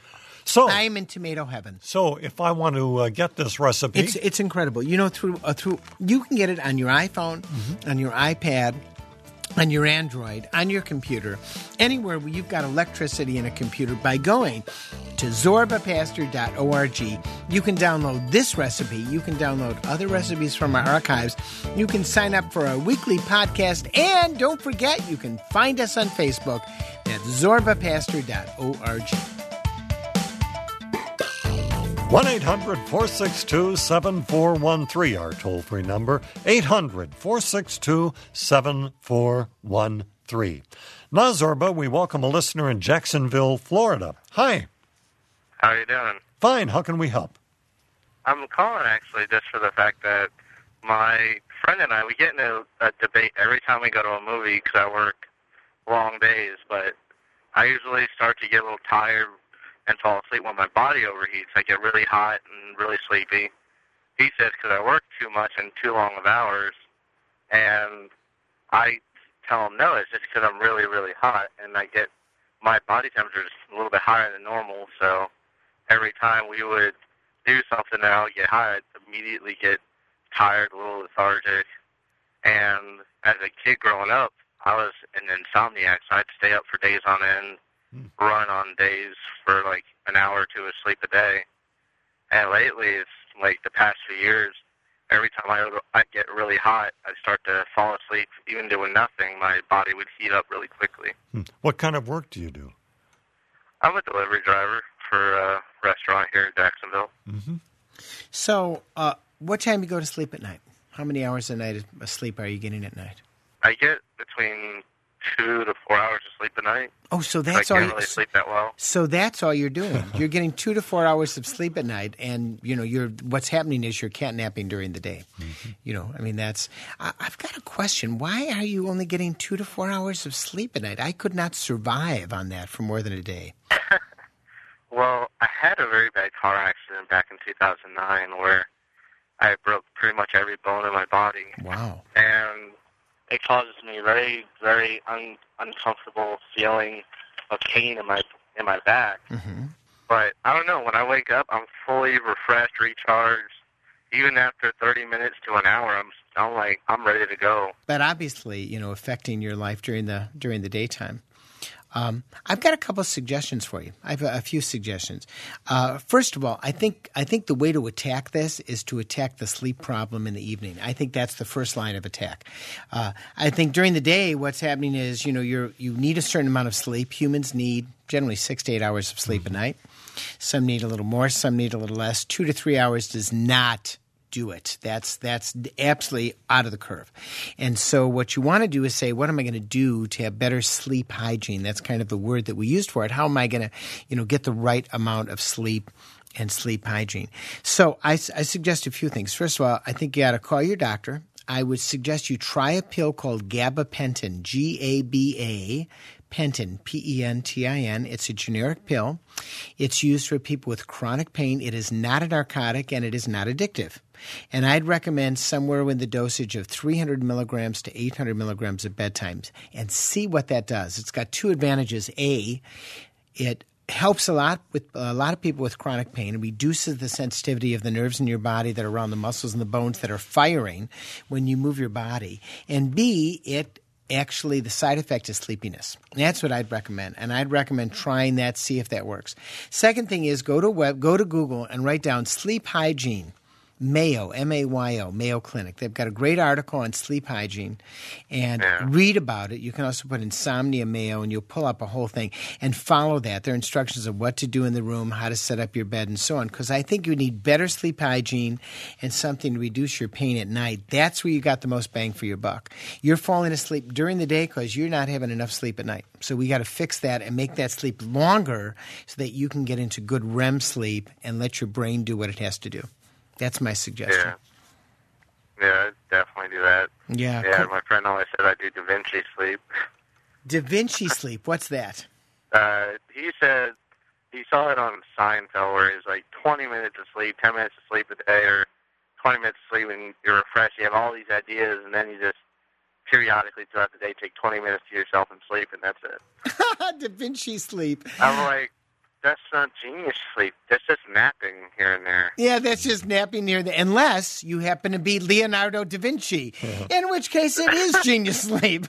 [SPEAKER 1] So,
[SPEAKER 2] I'm in tomato heaven.
[SPEAKER 1] so if I want to uh, get this recipe,
[SPEAKER 2] It's it's incredible. You know, through uh, through you can get it on your iPhone, on your iPad, on your Android, on your computer, anywhere where you've got electricity in a computer by going to zorba pastor dot org. You can download this recipe. You can download other recipes from our archives. You can sign up for our weekly podcast. And don't forget, you can find us on Facebook at zorba pastor dot org.
[SPEAKER 1] one eight hundred four six two seven four one three, our toll-free number, eight hundred four six two seven four one three. Now, Zorba, we welcome a listener in Jacksonville, Florida. Hi.
[SPEAKER 6] How are you doing?
[SPEAKER 1] Fine. How can we help?
[SPEAKER 6] I'm calling actually just for the fact that my friend and I, we get into a debate every time we go to a movie because I work long days, but I usually start to get a little tired and fall asleep when my body overheats. I get really hot and really sleepy. He says because I work too much and too long of hours, and I tell him no, it's just because I'm really, really hot, and I get my body temperature is a little bit higher than normal, so every time we would do something and I would get high, I'd immediately get tired, a little lethargic, and as a kid growing up, I was an insomniac, so I'd stay up for days on end, run on days for like an hour or two of sleep a day. And lately, it's like the past few years, every time I I get really hot, I start to fall asleep. Even doing nothing, my body would heat up really quickly.
[SPEAKER 1] Hmm. What kind of work do you do?
[SPEAKER 6] I'm a delivery driver for a restaurant here in Jacksonville.
[SPEAKER 1] Mm-hmm.
[SPEAKER 2] So, uh, what time do you go to sleep at night? How many hours a night of sleep are you getting at night?
[SPEAKER 6] I get between two to four hours of sleep a night.
[SPEAKER 2] Oh, so that's
[SPEAKER 6] I
[SPEAKER 2] all.
[SPEAKER 6] can't
[SPEAKER 2] You,
[SPEAKER 6] really sleep that well.
[SPEAKER 2] So that's all you're doing. You're getting two to four hours of sleep at night, and you know, you're what's happening is you're catnapping during the day. Mm-hmm. You know, I mean, that's. I, I've got a question. Why are you only getting two to four hours of sleep at night? I could not survive on that for more than a day.
[SPEAKER 6] Well, I had a very bad car accident back in two thousand nine where I broke pretty much every bone in my body.
[SPEAKER 2] Wow.
[SPEAKER 6] And it causes me very, very un- uncomfortable feeling of pain in my in my back.
[SPEAKER 2] Mm-hmm.
[SPEAKER 6] But I don't know. When I wake up, I'm fully refreshed, recharged. Even after thirty minutes to an hour, I'm I'm like I'm ready to go.
[SPEAKER 2] But obviously, you know, affecting your life during the during the daytime. Um, I've got a couple of suggestions for you. I have a, a few suggestions. Uh, first of all, I think I think the way to attack this is to attack the sleep problem in the evening. I think that's the first line of attack. Uh, I think during the day, what's happening is you know you're you need a certain amount of sleep. Humans need generally six to eight hours of sleep a night. Some need a little more. Some need a little less. Two to three hours does not do it. That's that's absolutely out of the curve. And so what you want to do is say, what am I going to do to have better sleep hygiene? That's kind of the word that we used for it. How am I going to, you know, get the right amount of sleep and sleep hygiene? So I, I suggest a few things. First of all, I think you got to call your doctor. I would suggest you try a pill called gabapentin, G A B A, Pentin, P E N T I N. It's a generic pill. It's used for people with chronic pain. It is not a narcotic, and it is not addictive. And I'd recommend somewhere in the dosage of three hundred milligrams to eight hundred milligrams at bedtime, and see what that does. It's got two advantages. A, it helps a lot with a lot of people with chronic pain. It reduces the sensitivity of the nerves in your body that are around the muscles and the bones that are firing when you move your body. And B, it actually, the side effect is sleepiness. That's what I'd recommend, and I'd recommend trying that, see if that works. Second thing is go to web, go to Google and write down sleep hygiene. Mayo, M A Y O, Mayo Clinic. They've got a great article on sleep hygiene, and
[SPEAKER 6] yeah.
[SPEAKER 2] read about it. You can also put Insomnia Mayo, and you'll pull up a whole thing and follow that. There are instructions of what to do in the room, how to set up your bed, and so on, because I think you need better sleep hygiene and something to reduce your pain at night. That's where you got the most bang for your buck. You're falling asleep during the day because you're not having enough sleep at night. So we got to fix that and make that sleep longer so that you can get into good R E M sleep and let your brain do what it has to do. That's my suggestion.
[SPEAKER 6] Yeah, yeah, I'd definitely do that.
[SPEAKER 2] Yeah.
[SPEAKER 6] Yeah,
[SPEAKER 2] Cool.
[SPEAKER 6] my friend always said I do Da Vinci sleep.
[SPEAKER 2] Da Vinci sleep, what's that?
[SPEAKER 6] Uh, he said he saw it on Seinfeld where it's like twenty minutes of sleep, ten minutes of sleep a day, or twenty minutes of sleep and you're refreshed. You have all these ideas, and then you just periodically throughout the day take twenty minutes to yourself and sleep, and that's it.
[SPEAKER 2] Da Vinci sleep.
[SPEAKER 6] I'm like, that's not genius sleep. That's just napping here and there.
[SPEAKER 2] Yeah, that's just napping near the, unless you happen to be Leonardo da Vinci, in which case it is genius sleep.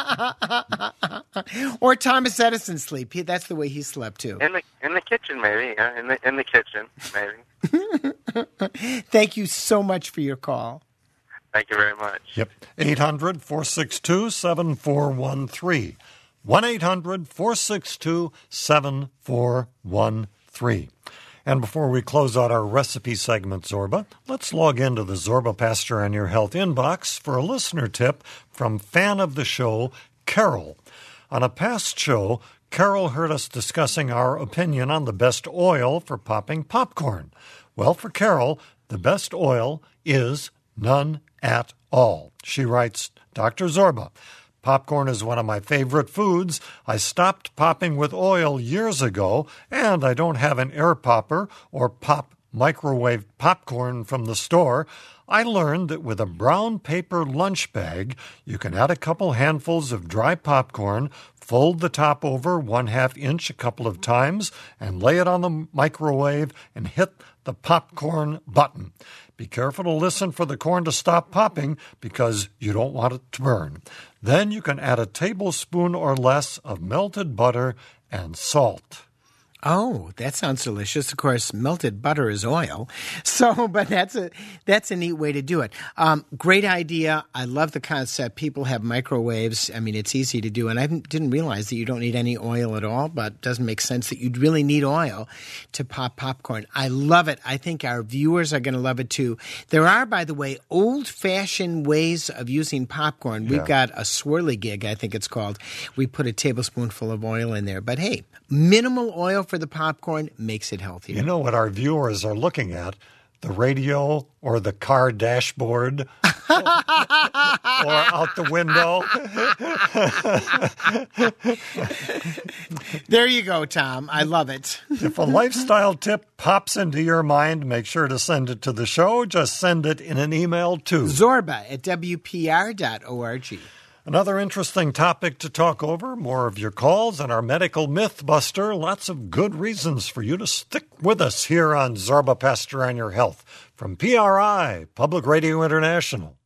[SPEAKER 2] Or Thomas Edison sleep. He, that's the way he slept too.
[SPEAKER 6] In the in the kitchen, maybe. Yeah, in the in the kitchen, maybe.
[SPEAKER 2] Thank you so much for your call.
[SPEAKER 6] Thank you very much.
[SPEAKER 1] Yep. eight hundred, four six two, seven four one three. one eight hundred, four six two, seven four one three. And before we close out our recipe segment, Zorba, let's log into the Zorba Pastor on Your Health inbox for a listener tip from fan of the show, Carol. On a past show, Carol heard us discussing our opinion on the best oil for popping popcorn. Well, for Carol, the best oil is none at all. She writes, Doctor Zorba, popcorn is one of my favorite foods. I stopped popping with oil years ago, and I don't have an air popper or pop microwave popcorn from the store. I learned that with a brown paper lunch bag, you can add a couple handfuls of dry popcorn, fold the top over one half inch a couple of times, and lay it on the microwave and hit the popcorn button. Be careful to listen for the corn to stop popping because you don't want it to burn. Then you can add a tablespoon or less of melted butter and salt.
[SPEAKER 2] Oh, that sounds delicious. Of course, melted butter is oil. So, but that's a that's a neat way to do it. Um, great idea. I love the concept. People have microwaves. I mean, it's easy to do. And I didn't realize that you don't need any oil at all, but it doesn't make sense that you'd really need oil to pop popcorn. I love it. I think our viewers are going to love it too. There are, by the way, old-fashioned ways of using popcorn. We've
[SPEAKER 1] Yeah.
[SPEAKER 2] got a swirly gig, I think it's called. We put a tablespoonful of oil in there. But hey, minimal oil for the popcorn makes it healthier.
[SPEAKER 1] You know what our viewers are looking at? The radio or the car dashboard or out the window.
[SPEAKER 2] There you go, Tom. I love it.
[SPEAKER 1] If a lifestyle tip pops into your mind, make sure to send it to the show. Just send it in an email to
[SPEAKER 2] Zorba at W P R dot org.
[SPEAKER 1] Another interesting topic to talk over, more of your calls and our medical myth buster. Lots of good reasons for you to stick with us here on Zorba Pastor on Your Health from P R I, Public Radio International.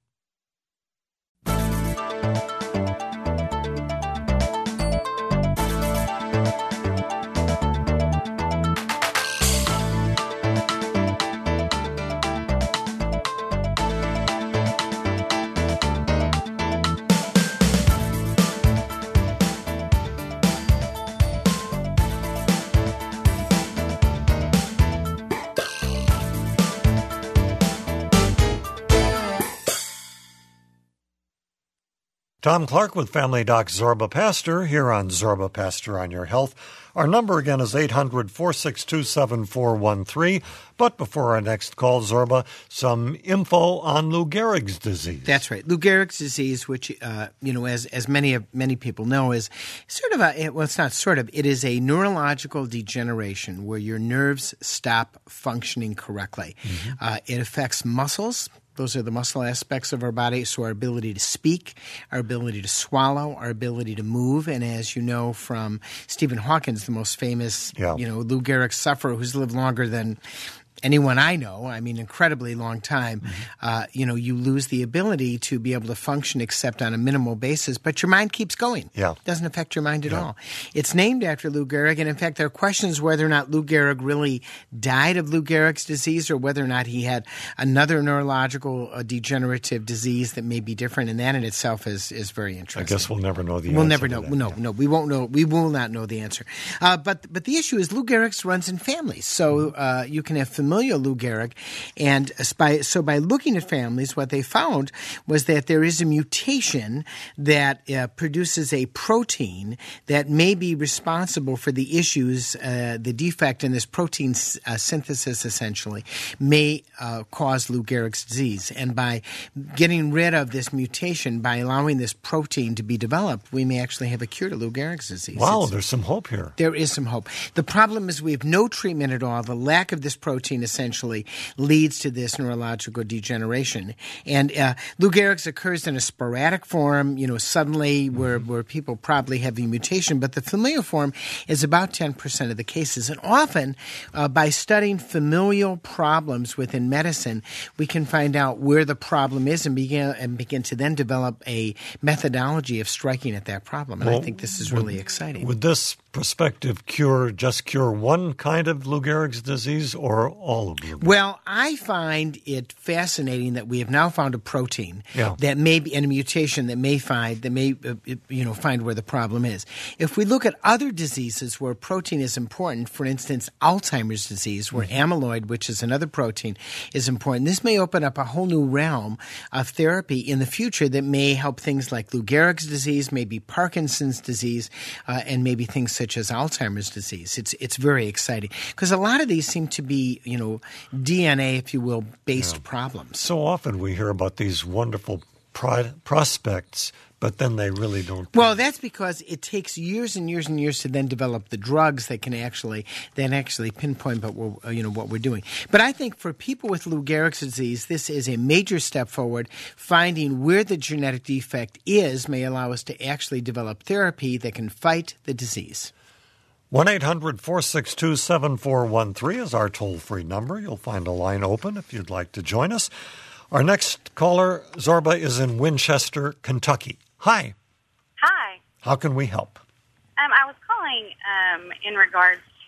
[SPEAKER 1] Tom Clark with Family Doc Zorba Pastor here on Zorba Pastor on Your Health. Our number again is eight hundred, four six two, seven four one three. But before our next call, Zorba, some info on Lou Gehrig's disease.
[SPEAKER 2] That's right. Lou Gehrig's disease, which, uh, you know, as as many of many people know, is sort of a, well, it's not sort of, it is a neurological degeneration where your nerves stop functioning correctly. Mm-hmm. Uh, it affects muscles. Those are the muscle aspects of our body, so our ability to speak, our ability to swallow, our ability to move. And as you know from Stephen Hawkins, the most famous,
[SPEAKER 1] yeah.
[SPEAKER 2] you know, Lou Gehrig sufferer who's lived longer than anyone I know, I mean, incredibly long time, mm-hmm. uh, you know, you lose the ability to be able to function except on a minimal basis, but your mind keeps going.
[SPEAKER 1] Yeah.
[SPEAKER 2] It doesn't affect your mind at
[SPEAKER 1] yeah.
[SPEAKER 2] all. It's named after Lou Gehrig, and in fact, there are questions whether or not Lou Gehrig really died of Lou Gehrig's disease or whether or not he had another neurological uh, degenerative disease that may be different, and that in itself is, is very interesting.
[SPEAKER 1] I guess we'll never know the
[SPEAKER 2] we'll
[SPEAKER 1] answer.
[SPEAKER 2] We'll never know.
[SPEAKER 1] That,
[SPEAKER 2] no,
[SPEAKER 1] yeah.
[SPEAKER 2] no, we won't know. We will not know the answer. Uh, but, but the issue is Lou Gehrig's runs in families, so uh, you can have familial Lou Gehrig. And by, so by looking at families, what they found was that there is a mutation that uh, produces a protein that may be responsible for the issues, uh, the defect in this protein uh, synthesis essentially may uh, cause Lou Gehrig's disease. And by getting rid of this mutation, by allowing this protein to be developed, we may actually have a cure to Lou Gehrig's disease.
[SPEAKER 1] Wow,
[SPEAKER 2] it's,
[SPEAKER 1] there's some hope here.
[SPEAKER 2] There is some hope. The problem is we have no treatment at all. The lack of this protein essentially leads to this neurological degeneration. And uh, Lou Gehrig's occurs in a sporadic form, you know, suddenly where, where people probably have the mutation, but the familial form is about ten percent of the cases. And often, uh, by studying familial problems within medicine, we can find out where the problem is and begin, and begin to then develop a methodology of striking at that problem. And
[SPEAKER 1] well,
[SPEAKER 2] I think this is really exciting.
[SPEAKER 1] Would this prospective cure just cure one kind of Lou Gehrig's disease or all of Lou Gehrig's?
[SPEAKER 2] Well, I find it fascinating that we have now found a protein
[SPEAKER 1] yeah.
[SPEAKER 2] that may be, and a mutation that may find that may uh, you know find where the problem is. If we look at other diseases where protein is important, for instance, Alzheimer's disease, where mm-hmm. amyloid, which is another protein, is important, this may open up a whole new realm of therapy in the future that may help things like Lou Gehrig's disease, maybe Parkinson's disease, uh, and maybe things such as Alzheimer's disease. It's it's very exciting because a lot of these seem to be, you know, D N A, if you will, based yeah. problems.
[SPEAKER 1] So often we hear about these wonderful pro- prospects, but then they really don't.
[SPEAKER 2] Well, that's because it takes years and years and years to then develop the drugs that can actually then actually pinpoint what we're, you know, what we're doing. But I think for people with Lou Gehrig's disease, this is a major step forward. Finding where the genetic defect is may allow us to actually develop therapy that can fight the disease.
[SPEAKER 1] one eight hundred, four six two, seven four one three is our toll-free number. You'll find a line open if you'd like to join us. Our next caller, Zorba, is in Winchester, Kentucky. Hi.
[SPEAKER 7] Hi.
[SPEAKER 1] How can we help?
[SPEAKER 7] Um, I was calling um, in regards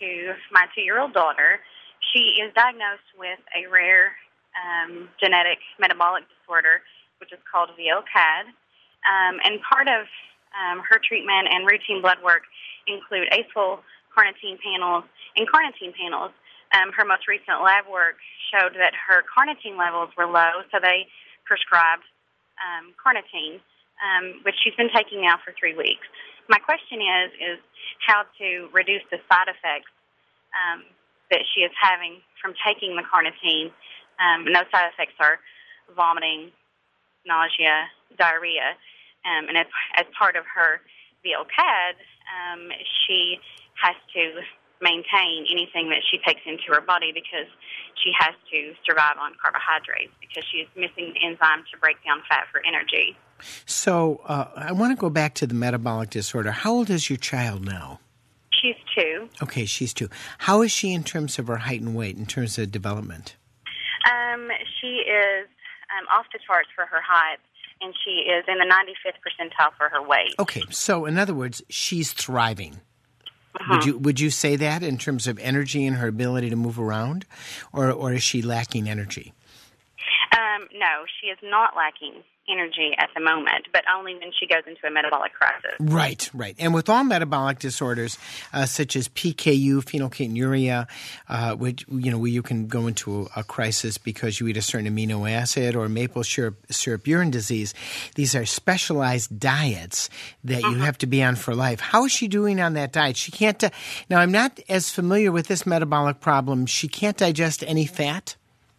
[SPEAKER 7] to my two-year-old daughter. She is diagnosed with a rare um, genetic metabolic disorder, which is called V L C A D. Um, and part of um, her treatment and routine blood work include A S I L carnitine panels and carnitine panels. Um, her most recent lab work showed that her carnitine levels were low, so they prescribed um, carnitine, um, which she's been taking now for three weeks. My question is, is how to reduce the side effects um, that she is having from taking the carnitine. Um, and those side effects are vomiting, nausea, diarrhea. Um, and as, as part of her V L C A D, um, she has to maintain anything that she takes into her body because she has to survive on carbohydrates because she is missing the enzyme to break down fat for energy.
[SPEAKER 2] So uh, I want to go back to the metabolic disorder. How old is your child now?
[SPEAKER 7] She's two.
[SPEAKER 2] Okay, she's two. How is she in terms of her height and weight, in terms of development?
[SPEAKER 7] Um, she is um, off the charts for her height, and she is in the ninety-fifth percentile for her weight.
[SPEAKER 2] Okay, so in other words, she's thriving.
[SPEAKER 7] Uh-huh.
[SPEAKER 2] Would you would you say that in terms of energy and her ability to move around, or or is she lacking energy?
[SPEAKER 7] Um, no, she is not lacking energy at the moment, but only when she goes into a metabolic crisis.
[SPEAKER 2] Right, right. And with all metabolic disorders, uh, such as P K U, phenylketonuria, uh, which, you know, where you can go into a, a crisis because you eat a certain amino acid, or maple syrup, syrup urine disease, these are specialized diets that
[SPEAKER 7] uh-huh.
[SPEAKER 2] you have to be on for life. How is she doing on that diet? She can't. Uh, now, I'm not as familiar with this metabolic problem. She can't digest any fat?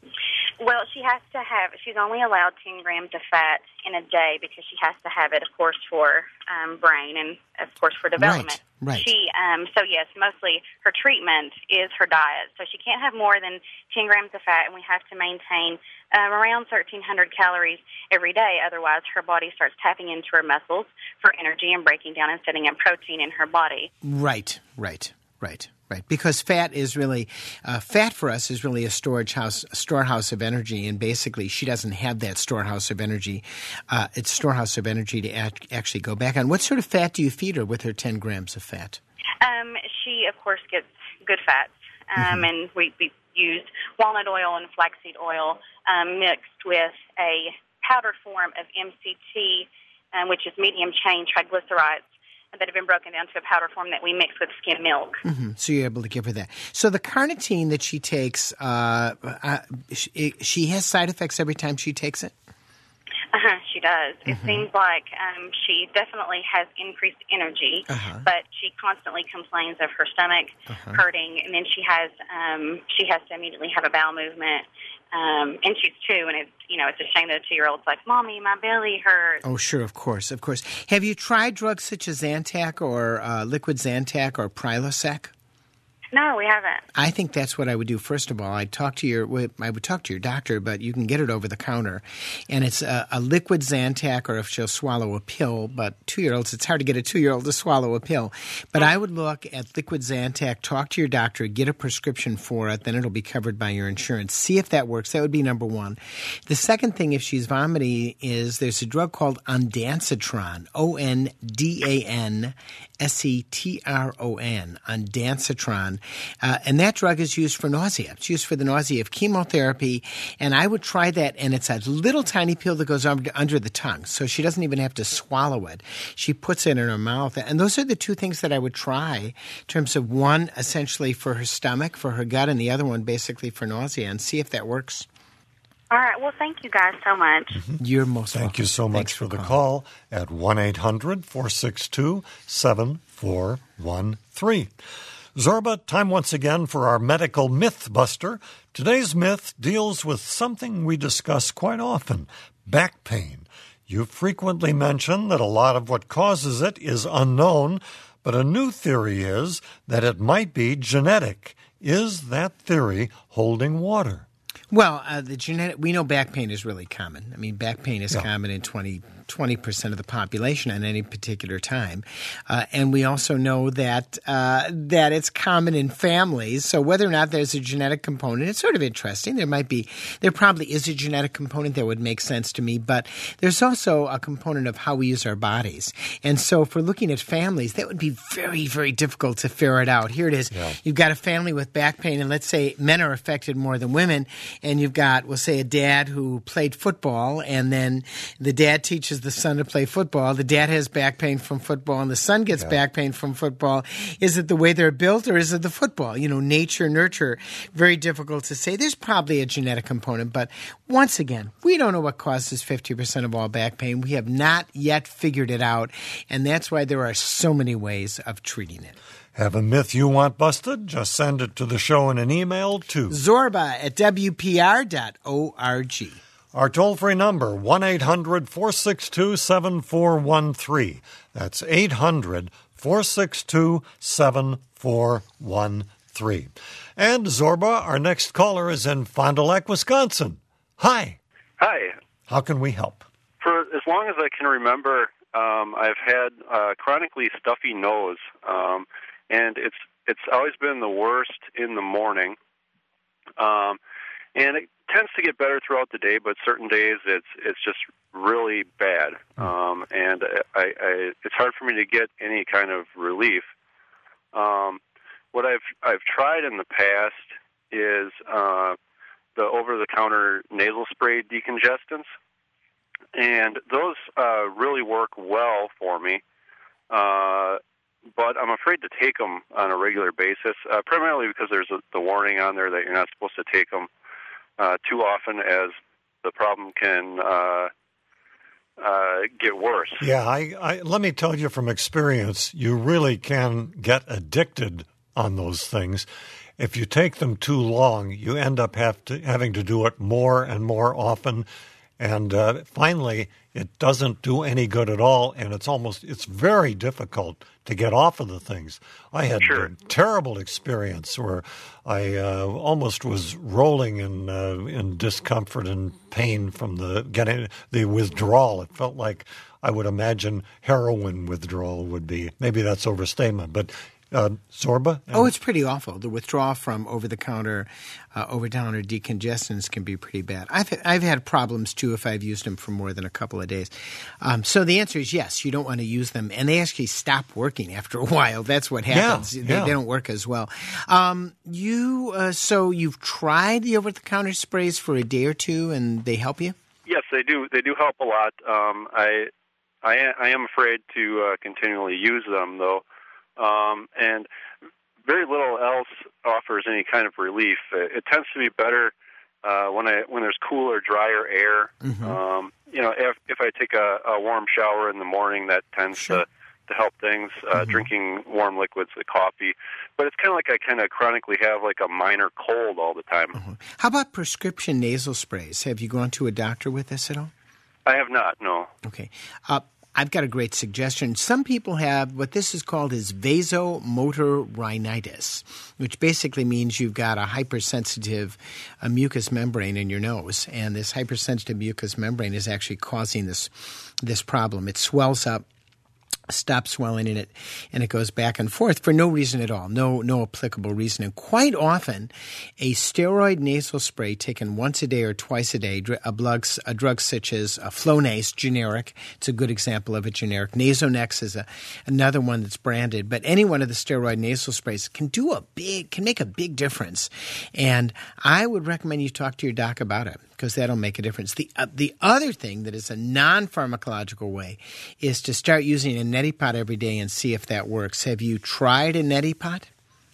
[SPEAKER 7] Well, she has to have, she's only allowed ten grams of fat in a day because she has to have it, of course, for um, brain and, of course, for development.
[SPEAKER 2] Right, right.
[SPEAKER 7] She, um, so, yes, mostly her treatment is her diet. So she can't have more than ten grams of fat, and we have to maintain um, around thirteen hundred calories every day. Otherwise, her body starts tapping into her muscles for energy and breaking down and setting up protein in her body.
[SPEAKER 2] Right, right, right. Right, because fat is really uh, fat for us is really a storage house, a storehouse of energy, and basically she doesn't have that storehouse of energy. Uh, it's storehouse of energy to act, actually go back on. What sort of fat do you feed her with her ten grams of fat?
[SPEAKER 7] Um, she, of course, gets good fats, um, mm-hmm. and we, we use walnut oil and flaxseed oil um, mixed with a powdered form of M C T, um, which is medium chain triglycerides, that have been broken down to a powder form that we mix with skim milk.
[SPEAKER 2] Mm-hmm. So you're able to give her that. So the carnitine that she takes, uh, uh, she, she has side effects every time she takes it?
[SPEAKER 7] Uh-huh, she does.
[SPEAKER 2] Mm-hmm.
[SPEAKER 7] It seems like um, she definitely has increased energy, uh-huh. but she constantly complains of her stomach uh-huh. hurting, and then she has um, she has to immediately have a bowel movement. Um, and she's two, and it's, you know, it's a shame that a two-year-old's like, Mommy, my belly hurts.
[SPEAKER 2] Oh, sure, of course, of course. Have you tried drugs such as Zantac or uh, liquid Zantac or Prilosec?
[SPEAKER 7] No, we haven't.
[SPEAKER 2] I think that's what I would do. First of all, I'd talk to your, I would talk to your doctor, but you can get it over the counter. And it's a, a liquid Zantac, or if she'll swallow a pill. But two-year-olds, it's hard to get a two-year-old to swallow a pill. But I would look at liquid Zantac, talk to your doctor, get a prescription for it, then it'll be covered by your insurance. See if that works. That would be number one. The second thing, if she's vomiting, is there's a drug called ondansetron, O N D A N S E T R O N, ondansetron. Uh, and that drug is used for nausea. It's used for the nausea of chemotherapy. And I would try that, and it's a little tiny pill that goes under, under the tongue. So she doesn't even have to swallow it. She puts it in her mouth. And those are the two things that I would try in terms of one, essentially for her stomach, for her gut, and the other one basically for nausea, and see if that works.
[SPEAKER 7] All right. Well, thank you guys so much.
[SPEAKER 2] Mm-hmm. You're most
[SPEAKER 1] Thank
[SPEAKER 2] welcome.
[SPEAKER 1] you so much
[SPEAKER 2] Thanks
[SPEAKER 1] for,
[SPEAKER 2] for
[SPEAKER 1] the
[SPEAKER 2] calling.
[SPEAKER 1] call at one eight hundred four six two seven four one three. Zorba, time once again for our medical myth buster. Today's myth deals with something we discuss quite often, back pain. You frequently mention that a lot of what causes it is unknown, but a new theory is that it might be genetic. Is that theory holding water?
[SPEAKER 2] Well, uh, the genetic, we know back pain is really common. I mean, back pain is
[SPEAKER 1] yeah.
[SPEAKER 2] common in twenty, twenty percent of the population at any particular time. Uh, and we also know that uh, that it's common in families. So whether or not there's a genetic component, it's sort of interesting. There might be, there probably is a genetic component that would make sense to me, but there's also a component of how we use our bodies. And so if we're looking at families, that would be very, very difficult to ferret out. Here it is. Yeah. You've got a family with back pain, and let's say men are affected more than women, and you've got, we'll say, a dad who played football, and then the dad teaches the son to play football. The dad has back pain from football, and the son gets yeah. back pain from football. Is it the way they're built, or is it the football? You know, nature, nurture, very difficult to say. There's probably a genetic component, but once again, we don't know what causes fifty percent of all back pain. We have not yet figured it out, and that's why there are so many ways of treating it.
[SPEAKER 1] Have a myth you want busted? Just send it to the show in an email to
[SPEAKER 2] Zorba at W P R dot org.
[SPEAKER 1] Our toll-free number, one eight hundred four six two seven four one three. That's eight hundred four six two seven four one three. And Zorba, our next caller is in Fond du Lac, Wisconsin. Hi.
[SPEAKER 8] Hi.
[SPEAKER 1] How can we help?
[SPEAKER 8] For as long as I can remember, um, I've had uh, chronically stuffy nose, um, and it's it's always been the worst in the morning. Um, and it tends to get better throughout the day, but certain days it's it's just really bad, um, and I, I, it's hard for me to get any kind of relief. Um, what I've I've tried in the past is uh, the over-the-counter nasal spray decongestants, and those uh, really work well for me. Uh, but I'm afraid to take them on a regular basis, uh, primarily because there's a, the warning on there that you're not supposed to take them uh, too often, as the problem can uh, uh, get worse.
[SPEAKER 1] Yeah, I, I let me tell you from experience, you really can get addicted on those things. If you take them too long, you end up have to, having to do it more and more often. And uh, finally, it doesn't do any good at all, and it's almost it's very difficult to get off of the things. I had
[SPEAKER 8] sure.
[SPEAKER 1] a terrible experience where I uh, almost was rolling in uh, in discomfort and pain from the getting the withdrawal. It felt like I would imagine heroin withdrawal would be. Maybe that's overstatement, but. Uh, Zorba?
[SPEAKER 2] Oh, it's pretty awful. The withdrawal from over-the-counter, uh, over-the-counter decongestants can be pretty bad. I've I've had problems too if I've used them for more than a couple of days. Um, so the answer is yes. You don't want to use them, and they actually stop working after a while. That's what happens.
[SPEAKER 1] Yeah,
[SPEAKER 2] they,
[SPEAKER 1] yeah.
[SPEAKER 2] they don't work as well. Um, you uh, so you've tried the over-the-counter sprays for a day or two, and they help you?
[SPEAKER 8] Yes, they do. They do help a lot. Um, I I I am afraid to uh, continually use them though. Um, and very little else offers any kind of relief. It, it tends to be better uh, when I when there's cooler, drier air. Mm-hmm. Um, you know, if if I take a, a warm shower in the morning, that tends sure. to, to help things. Uh, mm-hmm. Drinking warm liquids, like coffee, but it's kind of like I kind of chronically have like a minor cold all the time.
[SPEAKER 2] Mm-hmm. How about prescription nasal sprays? Have you gone to a doctor with this at all?
[SPEAKER 8] I have not. No.
[SPEAKER 2] Okay. Uh, I've got a great suggestion. Some people have what this is called is vasomotor rhinitis, which basically means you've got a hypersensitive uh, mucous membrane in your nose, and this hypersensitive mucous membrane is actually causing this this problem. It swells up, stops swelling in it, and it goes back and forth for no reason at all, no no applicable reason. And quite often, a steroid nasal spray taken once a day or twice a day, a, drug, a drug such as a Flonase, generic, it's a good example of a generic. Nasonex is a, another one that's branded, but any one of the steroid nasal sprays can do a big, can make a big difference. And I would recommend you talk to your doc about it, because that'll make a difference. The uh, the other thing that is a non-pharmacological way is to start using a neti pot every day and see if that works. Have you tried a neti pot?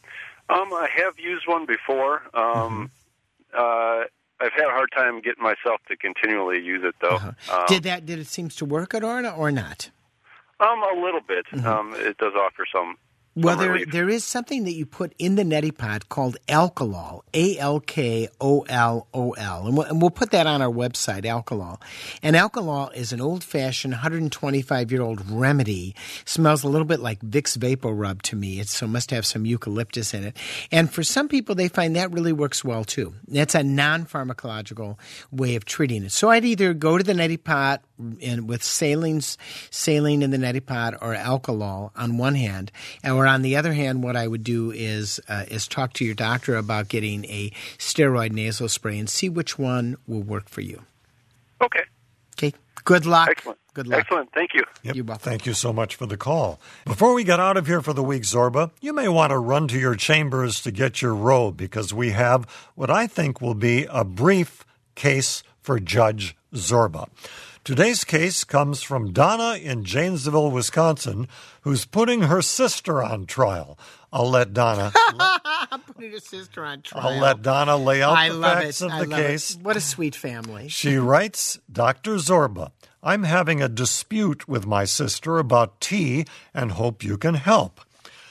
[SPEAKER 8] Um, I have used one before. Um, mm-hmm. uh, I've had a hard time getting myself to continually use it, though.
[SPEAKER 2] Uh-huh.
[SPEAKER 8] Um,
[SPEAKER 2] did that? Did it seem to work at all, or not?
[SPEAKER 8] Um, a little bit.
[SPEAKER 2] Mm-hmm.
[SPEAKER 8] Um, it does offer some.
[SPEAKER 2] Well,
[SPEAKER 5] some
[SPEAKER 2] there
[SPEAKER 5] relief.
[SPEAKER 2] there is something that you put in the neti pot called Alkalol, A L K O L O L, and we'll, and we'll put that on our website, Alkalol. And Alkalol is an old-fashioned one hundred twenty-five-year-old remedy. Smells a little bit like Vicks Vapor Rub to me. It so must have some eucalyptus in it. And for some people, they find that really works well, too. That's a non-pharmacological way of treating it. So I'd either go to the neti pot and with saline, saline in the neti pot or Alkalol on one hand, or on the other hand, what I would do is uh, is talk to your doctor about getting a steroid nasal spray and see which one will work for you.
[SPEAKER 8] Okay.
[SPEAKER 2] Okay. Good luck.
[SPEAKER 8] Excellent.
[SPEAKER 2] Good luck.
[SPEAKER 8] Excellent. Thank you.
[SPEAKER 1] Yep.
[SPEAKER 2] You're welcome.
[SPEAKER 1] Thank you so much for the call. Before we get out of here for the week, Zorba, you may want to run to your chambers to get your robe because we have what I think will be a brief case for Judge Zorba. Today's case comes from Donna in Janesville, Wisconsin, who's putting her sister on trial. I'll let Donna.
[SPEAKER 2] I'm putting her sister on trial.
[SPEAKER 1] I'll let Donna lay out
[SPEAKER 2] I
[SPEAKER 1] the
[SPEAKER 2] love
[SPEAKER 1] facts
[SPEAKER 2] it.
[SPEAKER 1] of
[SPEAKER 2] I
[SPEAKER 1] the
[SPEAKER 2] love
[SPEAKER 1] case.
[SPEAKER 2] It. What a sweet family.
[SPEAKER 1] She writes, Doctor Zorba, I'm having a dispute with my sister about tea and hope you can help.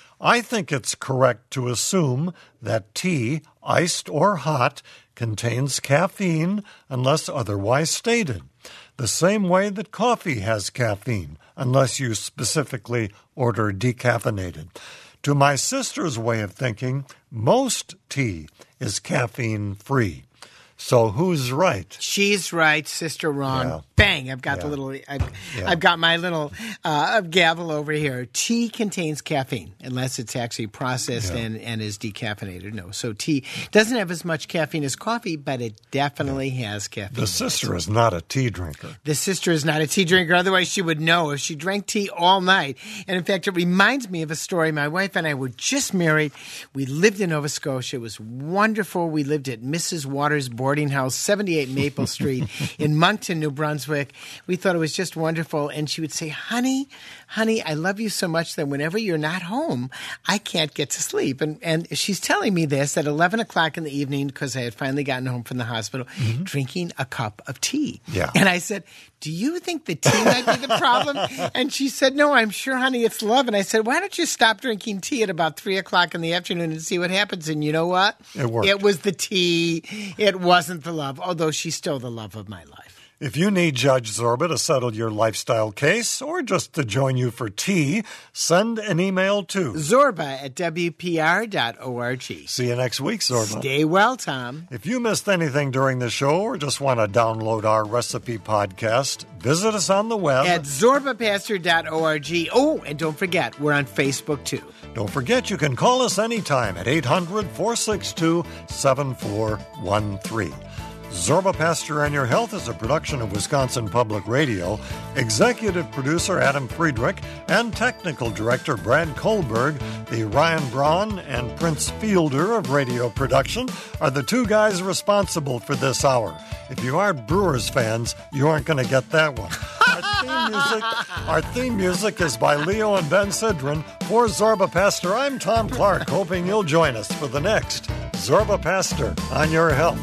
[SPEAKER 1] I think it's correct to assume that tea, iced or hot, contains caffeine unless otherwise stated, the same way that coffee has caffeine, unless you specifically order decaffeinated. To my sister's way of thinking, most tea is caffeine-free. So who's right?
[SPEAKER 2] She's right, sister wrong.
[SPEAKER 1] Yeah.
[SPEAKER 2] Bang! I've got
[SPEAKER 1] Yeah.
[SPEAKER 2] the little. I've,
[SPEAKER 1] Yeah.
[SPEAKER 2] I've got my little uh, gavel over here. Tea contains caffeine, unless it's actually processed
[SPEAKER 1] Yeah.
[SPEAKER 2] and, and is decaffeinated. No, so tea doesn't have as much caffeine as coffee, but it definitely yeah. has caffeine.
[SPEAKER 1] The sister is not a tea drinker.
[SPEAKER 2] The sister is not a tea drinker. Otherwise, she would know if she drank tea all night. And in fact, it reminds me of a story. My wife and I were just married. We lived in Nova Scotia. It was wonderful. We lived at Missus Waters' boarding house, seventy-eight Maple Street in Moncton, New Brunswick. We thought it was just wonderful. And she would say, honey, honey, I love you so much that whenever you're not home, I can't get to sleep. And and she's telling me this at eleven o'clock in the evening because I had finally gotten home from the hospital, mm-hmm. drinking a cup of tea.
[SPEAKER 1] Yeah.
[SPEAKER 2] And I said, do you think the tea might be the problem? And she said, no, I'm sure, honey, it's love. And I said, why don't you stop drinking tea at about three o'clock in the afternoon and see what happens? And you know what?
[SPEAKER 1] It worked.
[SPEAKER 2] It was the tea. It wasn't the love, although she's still the love of my life.
[SPEAKER 1] If you need Judge Zorba to settle your lifestyle case or just to join you for tea, send an email to
[SPEAKER 2] Zorba at W P R dot org.
[SPEAKER 1] See you next week, Zorba.
[SPEAKER 2] Stay well, Tom.
[SPEAKER 1] If you missed anything during the show or just want to download our recipe podcast, visit us on the web
[SPEAKER 2] at Zorba Pastor dot org. Oh, and don't forget, we're on Facebook, too.
[SPEAKER 1] Don't forget, you can call us anytime at eight hundred, four six two, seven four one three. Zorba Pastor on Your Health is a production of Wisconsin Public Radio. Executive producer Adam Friedrich and technical director Brad Kohlberg. The Ryan Braun and Prince Fielder of radio production are the two guys responsible for this hour. If you aren't Brewers fans, you aren't going to get that one. Our theme music, our theme music is by Leo and Ben Sidran. For Zorba Pastor, I'm Tom Clark, hoping you'll join us for the next Zorba Pastor on Your Health.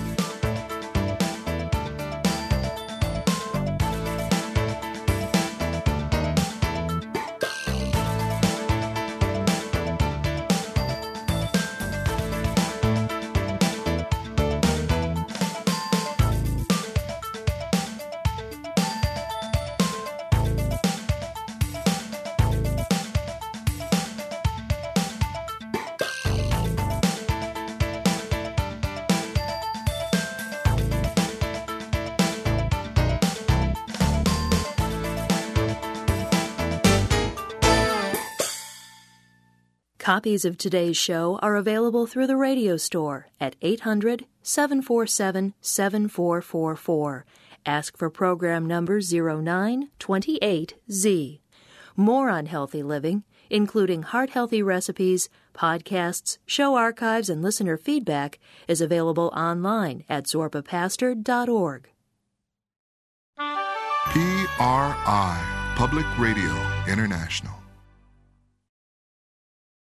[SPEAKER 9] Copies of today's show are available through the radio store at eight hundred, seven four seven, seven four four four. Ask for program number zero nine two eight Z. More on healthy living, including heart-healthy recipes, podcasts, show archives, and listener feedback, is available online at Zorba Pastor dot org.
[SPEAKER 10] P R I, Public Radio International.